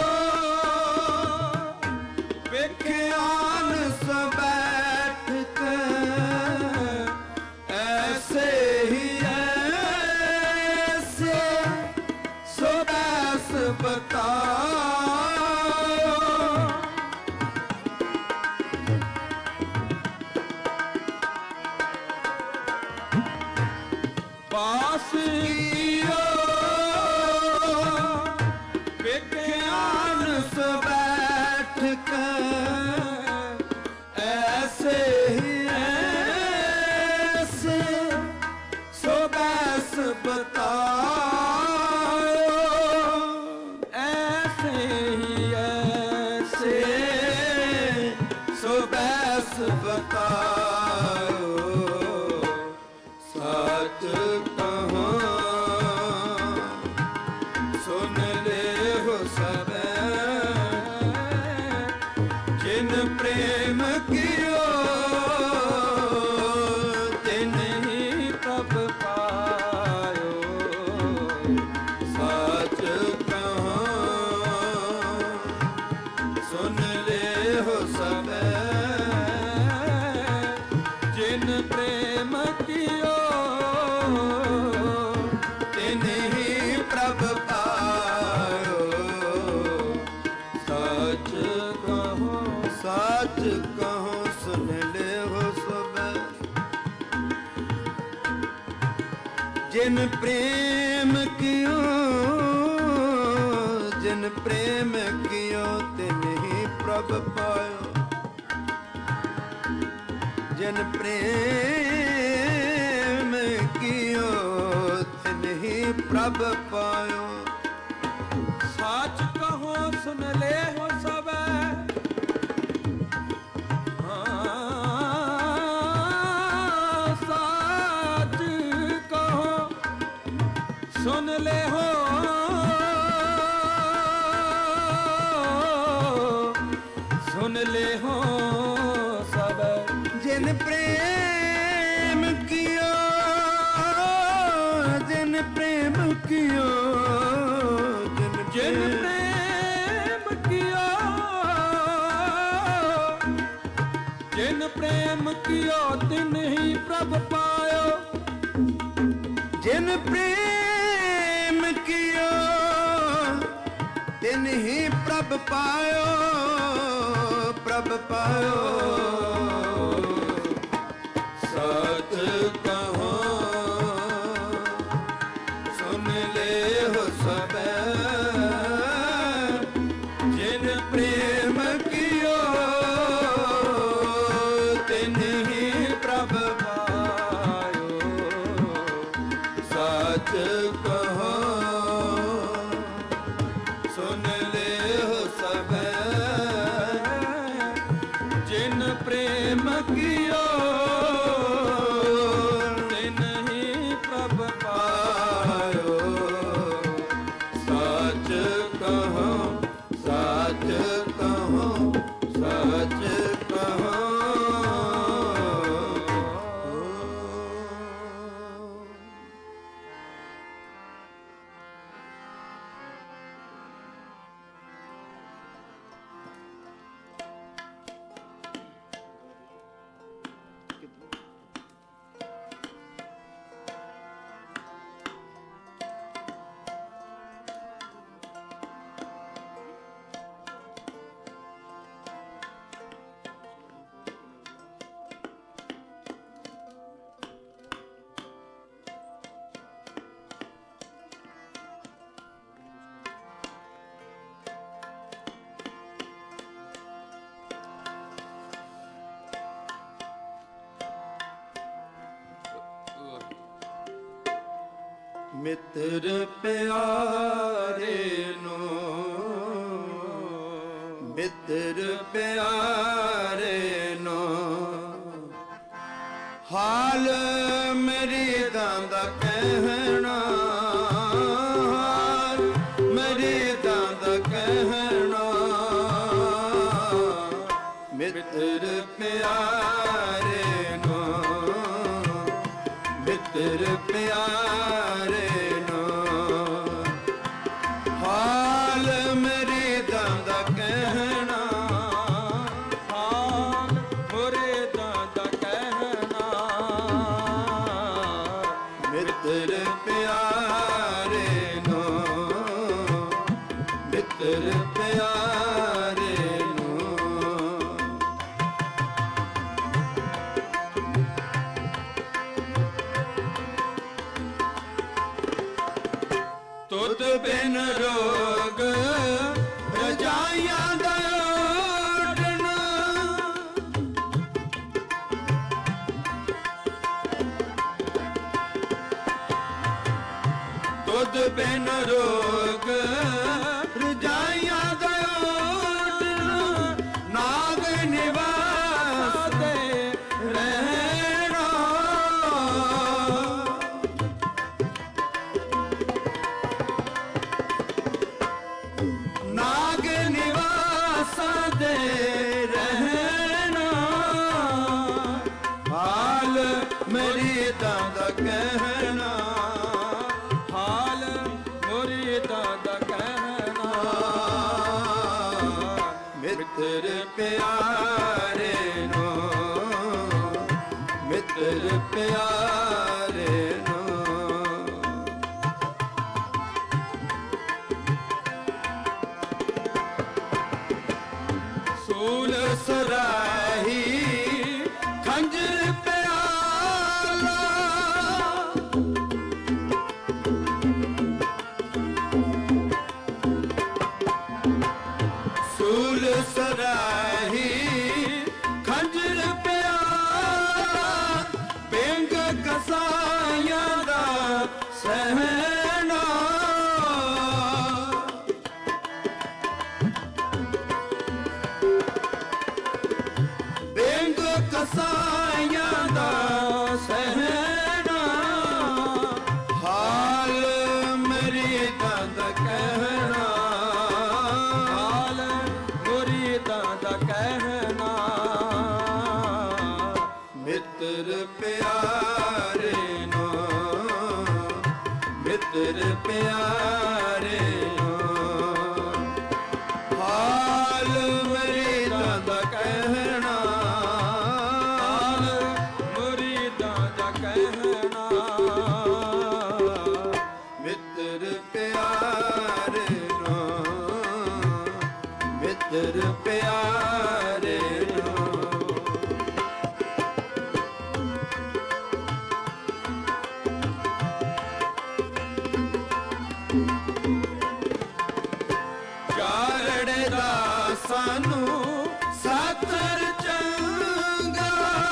विख्यान सो बैठ के ऐसे ही ऐसे सो बैस बताओ। बास कियो विज्ञान सो बैठ के ऐसे ही ऐसे सो बैस बताओ। ऐसे ही ऐसे सो बैस बताओ सच कहो। सुन ले हो सब जिन प्रेम कियो जिन प्रेम कियो जिन प्रेम कियो तिन ही प्रभ पायो जिन प्रेम कियो तिन ही प्रभ पायो साच कहो सुन ले हो सब साच कहो सुन ले हो सुन ले हो सब जिन प्रेम कियो जिन प्रेम कियो जिन प्रेम कियो जिन प्रेम कियो तिन ही प्रभ पायो जिन प्रेम कियो तिन ही प्रभ पायो प्रभ पायो सत कहो सुन ले हो सब जिन प्रेम कियो तिन ही प्रभ पायो सच कहो सुन ले हो सब जिन प्रेम कियो तिन ही प्रभ पायो सच कहो सच कहो सच कहो मित्र प्यारे नो मित्र प्यारे नो हाल मेरी दांदा कहना हाल मेरी दांदा कहना मित्र प्यारे नो मित्र प्यारे नो हाल मेरी दांदा कहना हाल मोरे दादा कहना मित्र प्यारे नो मित्र प्यारे नो तुद बिन रोग रजाइयां दा ओढ़ना तुद बिन रोग रजाइयां दा ओढ़ना नाग निवास दे रहना नाग निवास दे रहना हाल मेरी दादा कहना हाल मोरे दादा कहना मित्र प्यारे नो मित्र प्यारे नो सूल सराही खंजर प्याला ਸਾਈਆਂ ਦਾ ਸਹਿਣਾ, ਹਾਲ ਮਰੀਦਾਂ ਦਾ ਕਹਿਣਾ, ਹਾਲ ਮੁਰੀਦਾਂ ਦਾ ਕਹਿਣਾ। ਮਿੱਤਰ ਪਿਆਰੇ ਨੂੰ, ਮਿੱਤਰ ਪਿਆਰੇ ਨੂੰ, ਹਾਲ ਮਰੀਦਾਂ ਦਾ ਕਹਿਣਾ, ਹਾਲ ਮੁਰੀਦਾਂ ਦਾ ਕਹਿਣਾ। ਮਿੱਤਰ ਪਿਆਰੇ ਨੂੰ, ਮਿੱਤਰ ਪਿਆਰੇ ਨੂੰ। ਚਾਰੜੇ ਦਾ ਸਾਨੂੰ ਸਾਥਰ ਚੰਗਾ,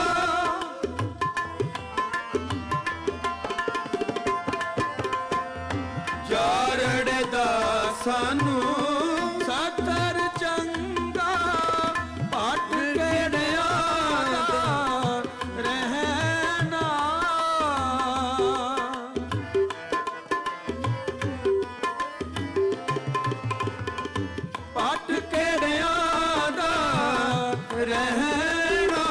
ਚਾਰੜੇ ਦਾ ਸਾਨੂੰ ਸਾਥਰ ਚੰਗਾ, ਪਟ ਕਿਹੜਿਆਂ ਦਾ ਰਹਿਣਾ। ਪਟ ਕਿਹੜਿਆਂ ਦਾ ਰਹਿਣਾ,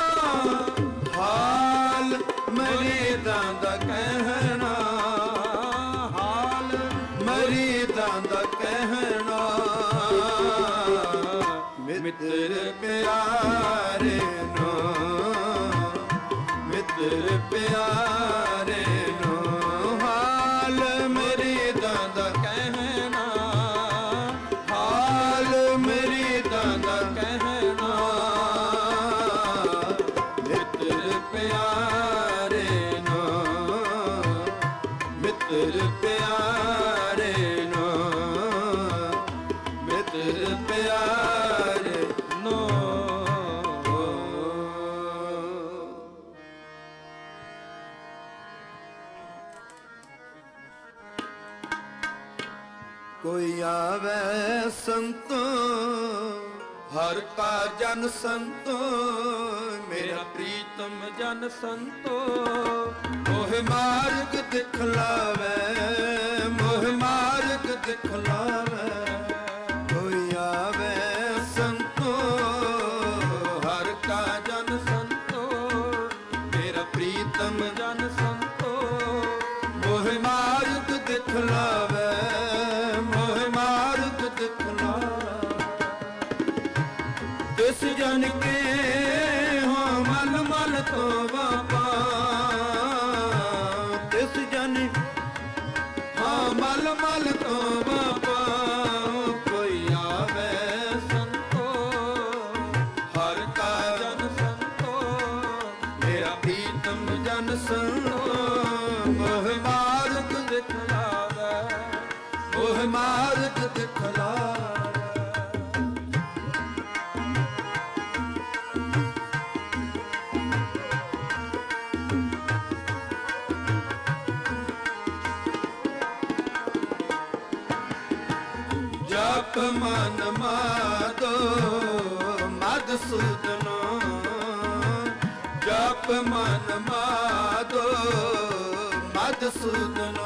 ਹਾਲ ਮਰੀਦਾਂ ਦਾ ਕਹਿਣਾ, ਹਾਲ ਮਰੀਦਾਂ ਦਾ ਕਹਿਣਾ। ਮਿੱਤਰ ਪਿਆਰੇ ਨੂੰ, ਮਿੱਤਰ ਪਿਆਰੇ ਨੂੰ, ਹਾਲ ਮਰੀਦਾਂ ਦਾ ਕਹਿਣਾ, ਹਾਲ ਮਰੀਦਾਂ ਦਾ ਕਹਿਣਾ। ਮਿੱਤਰ ਪਿਆਰੇ ਨੂੰ, ਮਿੱਤਰ ਪਿਆਰੇ ਨੂੰ, ਮਿੱਤਰ ਪਿਆਰੇ ਨੋ ਕੋਈ ਆਵੇ ਸੰਤੋ, ਹਰ ਕਾ ਜਨ ਸੰਤੋ, ਮੇਰਾ ਪ੍ਰੀਤਮ ਜਨ ਸੰਤੋ। ਮੋਹ ਮਾਰਗ ਦਿਖਲਾਵੇ, ਮੋਹ ਮਾਰਗ ਦਿਖਲਾਵੇ। ਕੋਈ ਆਵੇ ਸੰਤੋ, ਹਰ ਕਾ ਜਨ ਸੰਤੋ, ਮੇਰਾ ਪ੍ਰੀਤਮ ਜਨ ਸੰਤੋ। ਮੋਹ ਮਾਰਗ ਦਿਖਲਾਵੇ, ਮੋਹ ਮਾਰਗ ਦਿਖਲਾਵੇ। ਤਿਸ ਜਨ ਕੇ ਹੋ ਮਲ ਮਲ ਤੋਂ ਬਾਪਾ, ਤਿਸ ਜਨ ਹੋ ਮਲ ਮਲ ਤੋਂ ਬਾਪਾ। ਕੋਈ ਆਵੇ ਸੰਤੋ, ਹਰ ਕਾ ਜਨ ਸੰਤੋ। ਮੇਰਾ ਪ੍ਰੀਤਮ ਜਨ ਸੰਤੋ। ਮੋਹ ਮਾਰਗ ਦਿਖਲਾਵੇ, ਮੋਹ ਮਾਰਗ ਦਿਖਲਾਵੇ। ਜਪ ਮਨ ਮਾਦੋ ਮਧਸੂਦਨੋ, ਜਪ ਮਨ ਮਾਦੋ ਮਧਸੂਦਨੋ।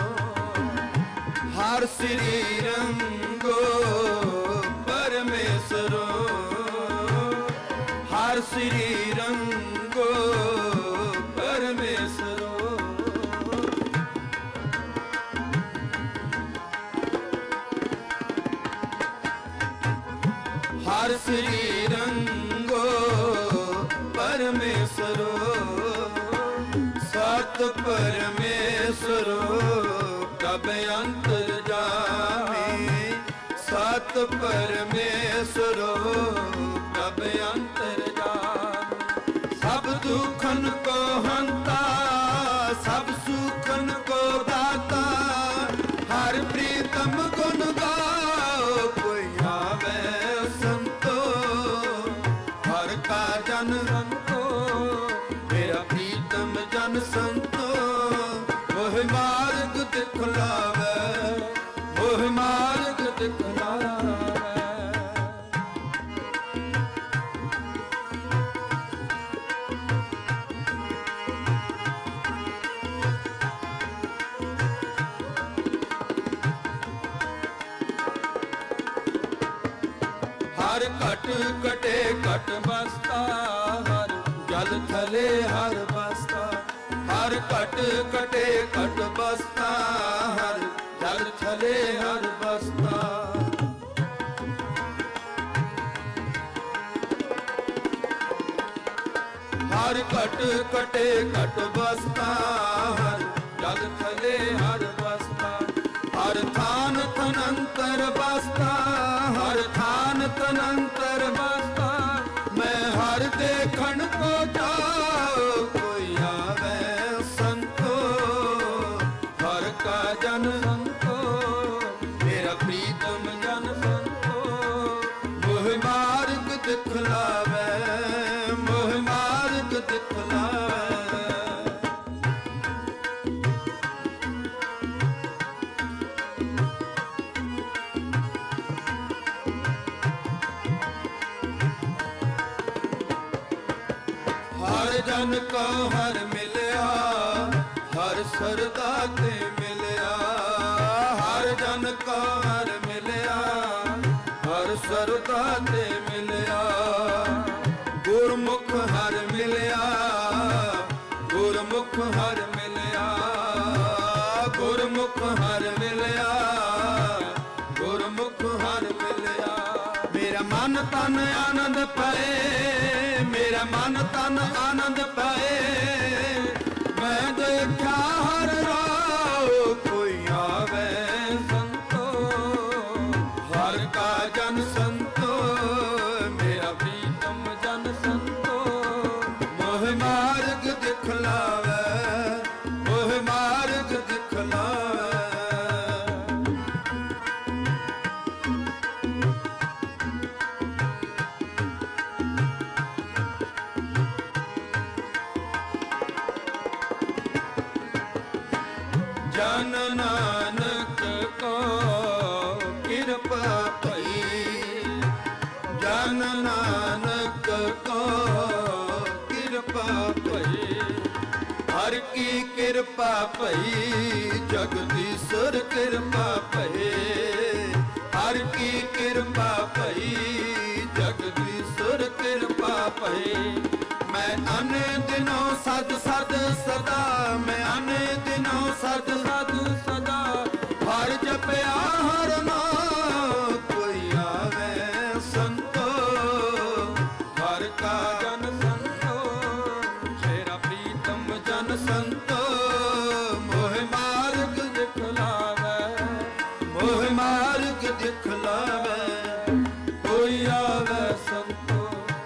ਹਰ ਸ੍ਰੀ ਰੰਗੋ ਪਰਮੇਸ਼ਰੋ, ਹਰ ਸ੍ਰੀ ਰੰਗੋ ਪਰਮੇਸ਼ਰੋ। ਹਰ ਸ੍ਰੀ ਰੰਗੋ ਪਰਮੇਸ਼ਰੋ, ਸਤ ਪਰਮੇਸ਼ਰੋ ਪ੍ਰਭ ਅੰਤਰ ਜਾਮੀ। ਸਤ ਪਰਮੇਸ਼ਰੋ ਪ੍ਰਭ ਅੰਤਰ ਜਾਮੀ। ਸਭ ਦੁਖਨ ਕੋ ਹੰਤਾ, ਸਭ ਸੁਖਨ ਕੋ ਦਾਤਾ। ਹਰ ਪ੍ਰੀਤਮ ਗੁਣ ਗਾਓ, ਕੋਈ ਆਵੇ ਸੰਤੋ। ਹਰ ਕਾ ਜਨ ਸੰਤੋ, ਮੇਰਾ ਪ੍ਰੀਤਮ ਜਨ ਸੰਤੋ। ਮੋਹ ਮਾਰਗ ਦਿਖਲਾਵੇ, ਮੋਹ ਮਾਰਗ ਦਿਖਲਾਵੇ। ਘਟ ਘਟੇ ਘਟ ਬਸਤਾ ਹਰ ਜਲ ਥਲੇ ਹਰ ਬਸਤਾ ਹਰ ਘਟ ਘਟੇ ਘਟ ਬਸਤਾ ਹਰ ਜਲ ਥਲੇ ਹਰ ਬਸਤਾ ਹਰ ਘਟ ਘਟੇ ਘਟ ਬਸਤਾ ਹਰ ਜਲ ਥਲੇ ਹਰ ਬਸਤਾ ਹਰ ਥਾਨ ਤਨੰਤਰ ਬਸਤਾ ਹਰ ਥਾਨ ਤਨੰਤਰ ਬਸਤਾ ਮੈਂ ਹਰ ਦੇਖਣ ਕੋ ਜਾਉ ਕੋਈ ਆਵੇ ਸੰਤੋ ਹਰ ਕਾ ਜਨ ਸੰਤੋ ਮੇਰਾ ਪ੍ਰੀਤਮ ਜਨ ਸੰਤੋ ਮੋਹ ਮਾਰਗ ਦਿਖਲਾਵੇ ਮੋਹ ਮਾਰਗ ਦਿਖਲਾਵੇ ਹਰ ਜਨ ਕੋ ਹਰ ਮਿਲਿਆ ਹਰ ਸਰਦਾ ਤੇ ਮਿਲਿਆ ਹਰ ਜਨ ਕੋ ਹਰ ਮਿਲਿਆ ਹਰ ਸਰਦਾ ਤੇ ਮਿਲਿਆ ਗੁਰਮੁਖ ਹਰ ਮਿਲਿਆ ਗੁਰਮੁਖ ਹਰ ਮਿਲਿਆ ਗੁਰਮੁਖ ਹਰ ਮਿਲਿਆ ਗੁਰਮੁਖ ਹਰ ਮਿਲਿਆ ਮੇਰਾ ਮਨ ਤਨ ਆਨੰਦ ਪਾਏ ਮੇਰਾ ਮਨ ਤਨ ਆਨੰਦ ਪਾਏ ਮੈਂ ਦੇਖਿਆ ਹਰ ਰਾਉ ਕੋਈ ਆਵੇ ਸੰਤੋ ਹਰ ਕਾ ਜਨ ਸੰਤੋ ਮੇਰਾ ਪ੍ਰੀਤਮ ਜਨ ਸੰਤੋ ਮੋਹ ਮਾਰਗ ਦਿਖਲਾਵੇ ਮੋਹ ਮਾਰਗ ਦਿਖਲਾਵੇ ਜਨ ਨਾਨਕ ਕੋ ਕਿਰਪਾ ਭਈ ਜਨ ਨਾਨਕ ਕੋ ਕਿਰਪਾ ਭਈ ਹਰ ਕੀ ਕਿਰਪਾ ਭਈ ਜਗਦੀਸ਼ਰ ਕਿਰਪਾ ਭਈ ਹਰ ਕੀ ਕਿਰਪਾ ਭਈ ਜਗਦੀਸ਼ਰ ਕਿਰਪਾ ਭਈ ਮੈਂ ਅਨੇ ਦਿਨੋਂ ਸਦ ਸਦ ਸਦਾ ਮੈਂ ਅਨੇ ਦਿਨੋਂ ਸਦ ਸਦ ਸਦਾ ਹਰ ਜਪਿਆ ਹਰ ਨਾਮ ਕੋਈ ਆਵੇ ਸੰਤੋ ਹਰ ਕਾ ਜਨ ਸੰਤੋ ਮੇਰਾ ਪ੍ਰੀਤਮ ਜਨ ਸੰਤੋ ਮੋਹ ਮਾਰਗ ਦਿਖਲਾਵੇ ਮੋਹ ਮਾਰਗ ਦਿਖਲਾਵੇ ਕੋਈ ਆਵੇ ਸੰਤੋ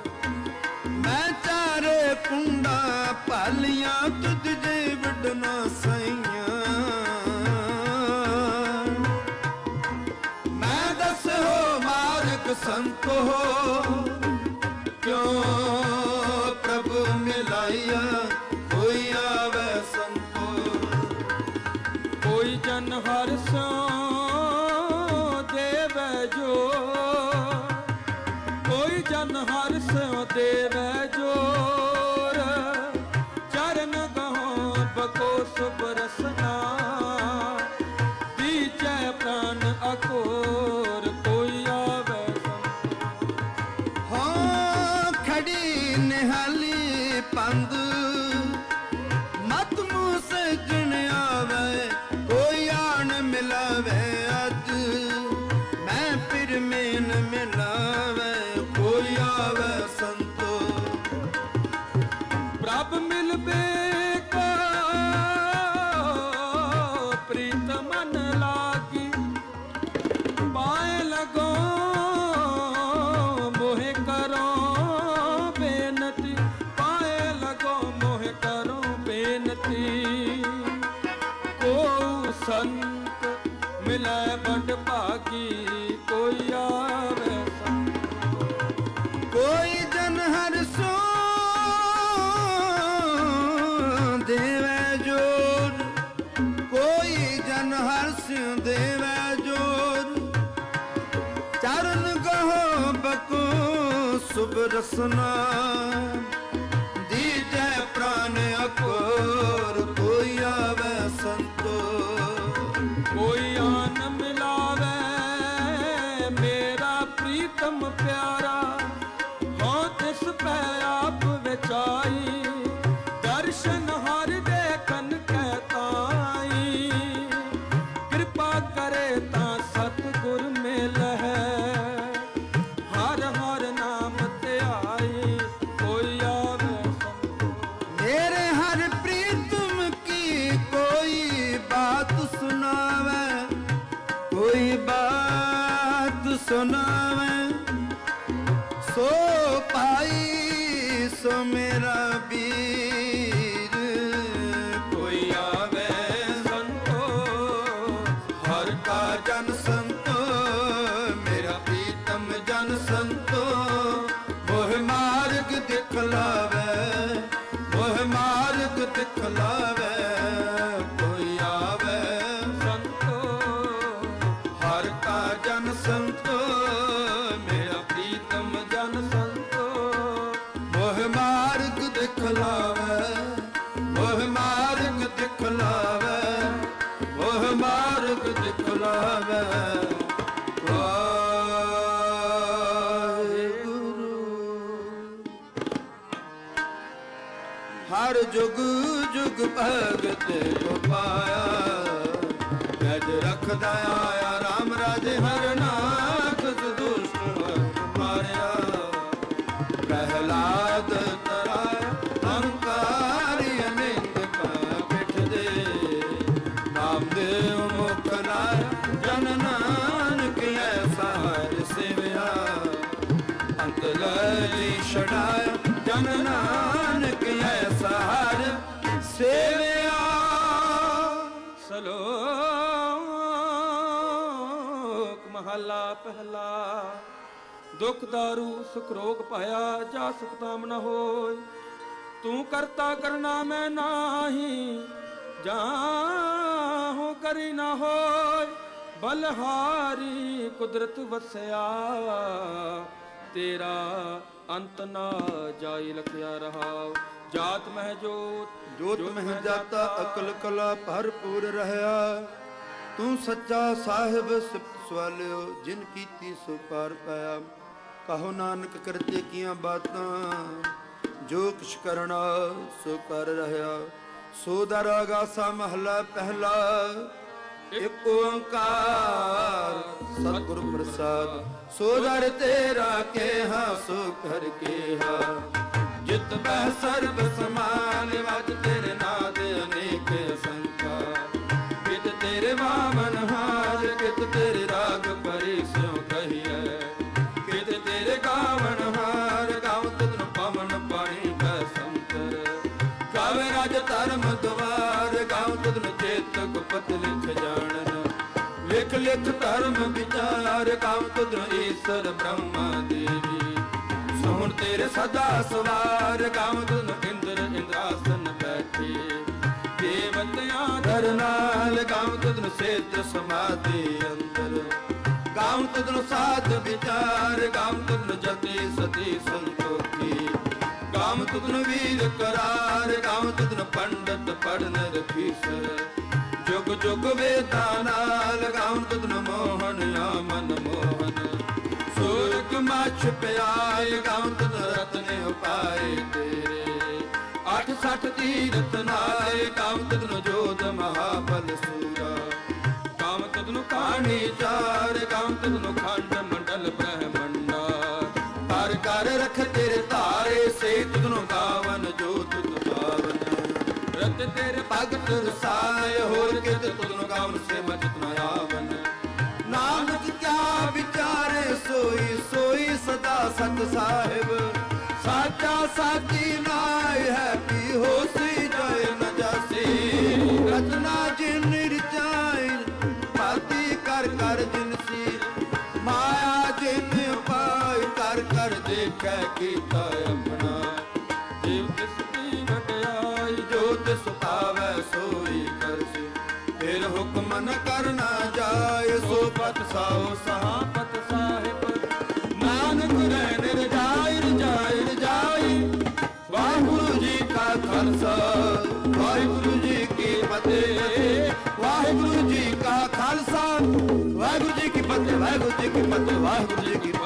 ਕੁੰਡਾ ਭਾਲੀਆਂ ਤੁਧ ਜੇ ਵੱਡਣਾ ਸਈਆਂ ਮੈਂ ਦੱਸੋ ਮਾਰਗ ਸੰਤੋ ਕਿਉਂ ਪ੍ਰਭੂ ਮਿਲਾਇਆ ਕੋਈ ਆਵੇ ਸੰਤੋ ਕੋਈ ਜਨ ਹਰ ਸੋ ਦੇਵੈ ਜੋ ਕੋਈ ਜਨ ਹਰ ਸੋ ਦੇਵੈ ਜੋਰ ਚਰਨ ਗਹੋ ਬਕੋ ਸੁਭ ਰਸਨਾ ਦੀਜੈ ਪ੍ਰਾਨ ਅਕੋਰ ਕੋਈ ਆਵੇ ਹਾਂ ਖੜੀ ਨਿਹਾਲੀ ਪੰਦ ਮਤ ਮੂਹ ਸਜਣ ਆਵੇ ਕੋਈ ਆਣ ਮਿਲਾਵੇ ਅੱਜ ਮੈਂ ਫਿਰ ਮੇਨ ਮਿਲਾਵੇ ਕੋਈ ਆਵੇ ਸੰਤੋ ਪ੍ਰਭ ਮਿਲਵੇ ਕੋ ਪ੍ਰੀਤ ਮਨ ਲਾਗੀ ਪਾਏ ਲਗੋ ਮੋਹਿ ਕਰੋ ਬੇਨਤੀ ਪਾਏ ਲਗੋ ਮੋਹਿ ਕਰੋ ਬੇਨਤੀ ਕੋ ਸੰਤ ਮਿਲੈ ਬੜ ਭਾਗੀ ਕੋਈ ਆਵੇ ਕੋਈ ਜਨ ਹਰ ਸੋ ਦੇਵੈ ਜੋਰ ਕੋਈ ਜਨ ਹਰ ਸਿਉ ਦੇਵੈ ਜੋਰ ਚਰਨ ਗਹੋ ਬਕੋ ਸੁਭ ਰਸਨਾ ਦੀਜੈ ਪ੍ਰਾਨ ਅਕੋਰ ਕੋਈ ਆਵੇ ਸੰਤੋ ਕੋਈ ਆਨ ਮਿਲਾਵੇ ਮੇਰਾ ਪ੍ਰੀਤਮ ਪਿਆਰਾ ਬੀਰ ਕੋਈ ਆਵੇ ਸੰਤੋ ਹਰ ਕਾ ਜਨ ਸੰਤੋ ਮੇਰਾ ਪ੍ਰੀਤਮ ਜਨ ਸੰਤੋ ਮੋਹ ਮਾਰਗ ਦਿਖਲਾਵੇ ਮੋਹ ਮਾਰਗ ਦਿਖਲਾਵੇ ਕੋਈ ਆਵੇ ਸੰਤੋ ਹਰ ਕਾ ਜਨ ਸੰਤੋ ਮੇਰਾ ਪ੍ਰੀਤਮ ਜਨ ਸੰਤੋ ਮੋਹ ਮਾਰਗ ਦਿਖਲਾਵੇ ਮੋਹ ਮਾਰਗ ਦਿਖਲਾਵੇ ਮੋਹ ਮਾਰਗ ਦਿਖਲਾਵੇ ਹਰ ਜੁਗ ਜੁਗ ਭਗਤ ਕੋ ਪਾਇਆ ਗਜ ਰਖਦਾ ਆਇਆ ਰਾਮ ਰਾਜੇ ਹਰ ਨਾਥ ਦੁਸ਼ਟ ਮਾਰਿਆ ਪ੍ਰਹਿਲਾਦ ਤਰਾਇਆ ਹੰਕਾਰੀ ਅਨੰਦ ਕਾ ਪਿਠ ਦੇ ਨਾਮ ਦੇ ਮੁਖ ਲਾਇਆ ਜਨ ਨਾਨਕ ਐਸਾ ਹਰ ਸੇਵਿਆ ਅੰਤ ਲਈ ਛਡਾਇਆ ਜਨ ਨਾਨਕ ਐਸਾ ਹਰ ਸੇਵਿਆ। ਸਲੋਕ ਮਹਲਾ ਪਹਿਲਾ। ਦੁਖ ਦਾਰੂ ਸੁਖ ਰੋਗ ਪਾਇਆ ਜਾ ਸੁਖਤਾਮ ਨ ਹੋਇ। ਤੂੰ ਕਰਤਾ ਕਰਨਾ ਮੈਂ ਨਾਹੀ ਜਾਹੂ ਕਰੀ ਨ ਹੋਇ। ਬਲਹਾਰੀ ਕੁਦਰਤ ਵਸਿਆ ਤੇਰਾ ਅੰਤ ਨਾ ਜਾਈ ਲਖਿਆ ਰਹਾਉ। ਜਾਤ ਮਹਿ ਜੋਤ ਜੋਤ ਮਹਿ ਜਾਤਾ ਅਕਲ ਕਲਾ ਭਰਪੂਰ ਰਹਿਆ। ਤੂੰ ਸੱਚਾ ਸਾਹਿਬ ਸਿਫਤ ਸਵਾਲਿਓ ਜਿਨ ਕੀਤੀ ਸੋ ਪਾਰ ਪਾਇਆ। ਕਹੋ ਨਾਨਕ ਕਰਤੇ ਕੀਆਂ ਬਾਤਾਂ ਜੋ ਕਿਛ ਕਰਨਾ ਸੋ ਕਰ ਰਹਿਆ। ਸੋ ਦਾ ਰਾਗ ਆਸਾ ਮਹਲਾ ਪਹਿਲਾ। ਇਕ ਓੰਕਾਰ ਸਤਿਗੁਰ ਪ੍ਰਸਾਦ। ਸੋ ਦਰ ਤੇਰਾ ਕੇਹਾ ਸੋ ਕਰ ਕੇਹਾ। ਜਿਤ ਬਹਿ ਸਰਬ ਸਮਾਨ ਵਜ ਤੇਰੇ ਨਾਦ ਅਨੇਕ ਸੰਖਾ। ਕਿਤ ਤੇਰੇ ਵਾਮਨ ਹਾਰ ਕਿਤ ਤੇਰੇ ਰਾਗ ਪਰੀ ਸਿਉ ਕਹੀਐ। ਕਿਤ ਤੇਰੇ ਗਾਵਨ ਹਾਰ ਗਾਵ ਤਨ ਪਵਨ ਪਾਣੀ ਕੈ ਸੰਤਰ। ਗਾਵੇ ਰਾਜ ਧਰਮ ਦੁਆਰ ਗਾਵ ਤਨ ਚੇਤਕ ਪਤ ਲਿਖ ਜਾਣਨ। ਲਿਖ ਲਿਖ ਧਰਮ ਵਿਚਾਰ ਗਾਵ ਤਨ ਈਸ਼ਰ ਬ੍ਰਹਮਾ ਦੇਵੀ। ਸੋਹਣ ਤੇਰੇ ਸਦਾ ਸਵਾਰ ਗਾਵ ਤਨ ਇੰਦਰ ਇੰਦਰਾਸਨ ਬੈਠੇ। ਦੇਵਤਿਆਂ ਧਰ ਨਾਲ ਗਾਵ ਤਨ ਸੇਤ ਸਮਾਧੀ ਅੰਦਰ। ਗਾਵ ਤਨ ਸਾਧ ਵਿਚਾਰ ਗਾਵ ਤਨ ਜਤੀ ਸਤੀ ਸੰਤੋਖੀ। ਗਾਵ ਤਨ ਵੀਰ ਕਰਾਰ ਗਾਵ ਤਨ ਪੰਡਤ ਪੜਨ ਰਖੀਸਰ। ਜੁਗ ਜੁਗ ਵੇਦਾਂ ਨਾਲ ਗਾਵ ਤਨ ਮੋਹਨ ਆ ਮਨ ਮੋਹਨ। ਸੂਰਗ ਮਛ ਪਿਆਏ ਗਾਵ ਤਨ ਰਤਨ ਉਪਾਏ ਤੇਰੇ। ਅਠ ਸਠ ਤੀਰਥ ਨਾਏ ਗਾਵ ਤਨ ਜੋਧ ਮਹਾਬਲ ਸੂਰਾ। ਗਾਵ ਤਨ ਕਹਾਣੀ ਚਾਰ ਗਾਵ ਤਨ ਖੰਡ ਮੰਡਲ ਬ੍ਰਹਮੰਡਾ। ਕਰ ਕਰ ਰਖ ਤੇਰੇ ਧਾਰੇ ਸੇ ਤੁਧਨੁ ਗਾਵਨ ਜੋ ਤੁਧ ਪਾਵਨ। ਰਤ ਤੇਰੇ ਭਗਤ ਰਸਾਏ ਹੋਰ ਕਿਤ ਤੁਧਨੁ ਗਾਵਨ ਸੇ ਮਚਿਤ ਨ ਆਵਨ। ਨਾਨਕ ਕਿਆ ਵਿਚਾਰੇ ਸੋਈ ਸੋਈ ਸਦਾ ਸਤ ਸਾਹਿਬ। ਸਾਚਾ ਸਾਚੀ ਨਾਇ ਹੈ ਪੀ ਹੋਸੀ ਜੈ ਨ ਜਾਸੀ। ਰਚਨਾ ਜਿਨ ਰਚਾਈ ਭਾਤੀ ਕਰ ਕਰ ਜਿਨਸੀ। ਮਾਇਆ ਜਿਨ ਪਾਇ ਕਰ ਕਰ ਦੇਖੈ ਕੀਤਾ ਆਪਣਾ। ਜਿਵ ਤਿਸ ਦੀ ਵਡਿਆਈ ਜੋ ਤਿਸ ਭਾਵੈ ਸੋਈ ਕਰਸੀ। ਫਿਰ ਹੁਕਮ ਨ ਕਰਨਾ ਜਾਏ ਸੋ ਪਤ ਸਾਉ ਸਹਾਪਤ ਸਾਹਿਬ। ਨਾਨਕ ਰਹਿ ਨਿਰਜਾਈ ਰਜਾਈ ਰਜਾਈ। ਵਾਹਿਗੁਰੂ ਜੀ ਕਾ ਖਾਲਸਾ ਵਾਹਿਗੁਰੂ ਜੀ ਕੀ ਫਤਿਹ। ਵਾਹਿਗੁਰੂ ਜੀ ਕਾ ਖਾਲਸਾ ਵਾਹਿਗੁਰੂ ਜੀ ਕੀ ਫਤਿਹ। ਵਾਹਿਗੁਰੂ ਜੀ ਕੀ ਫਤਿਹ। ਵਾਹਿਗੁਰੂ ਜੀ ਕੀ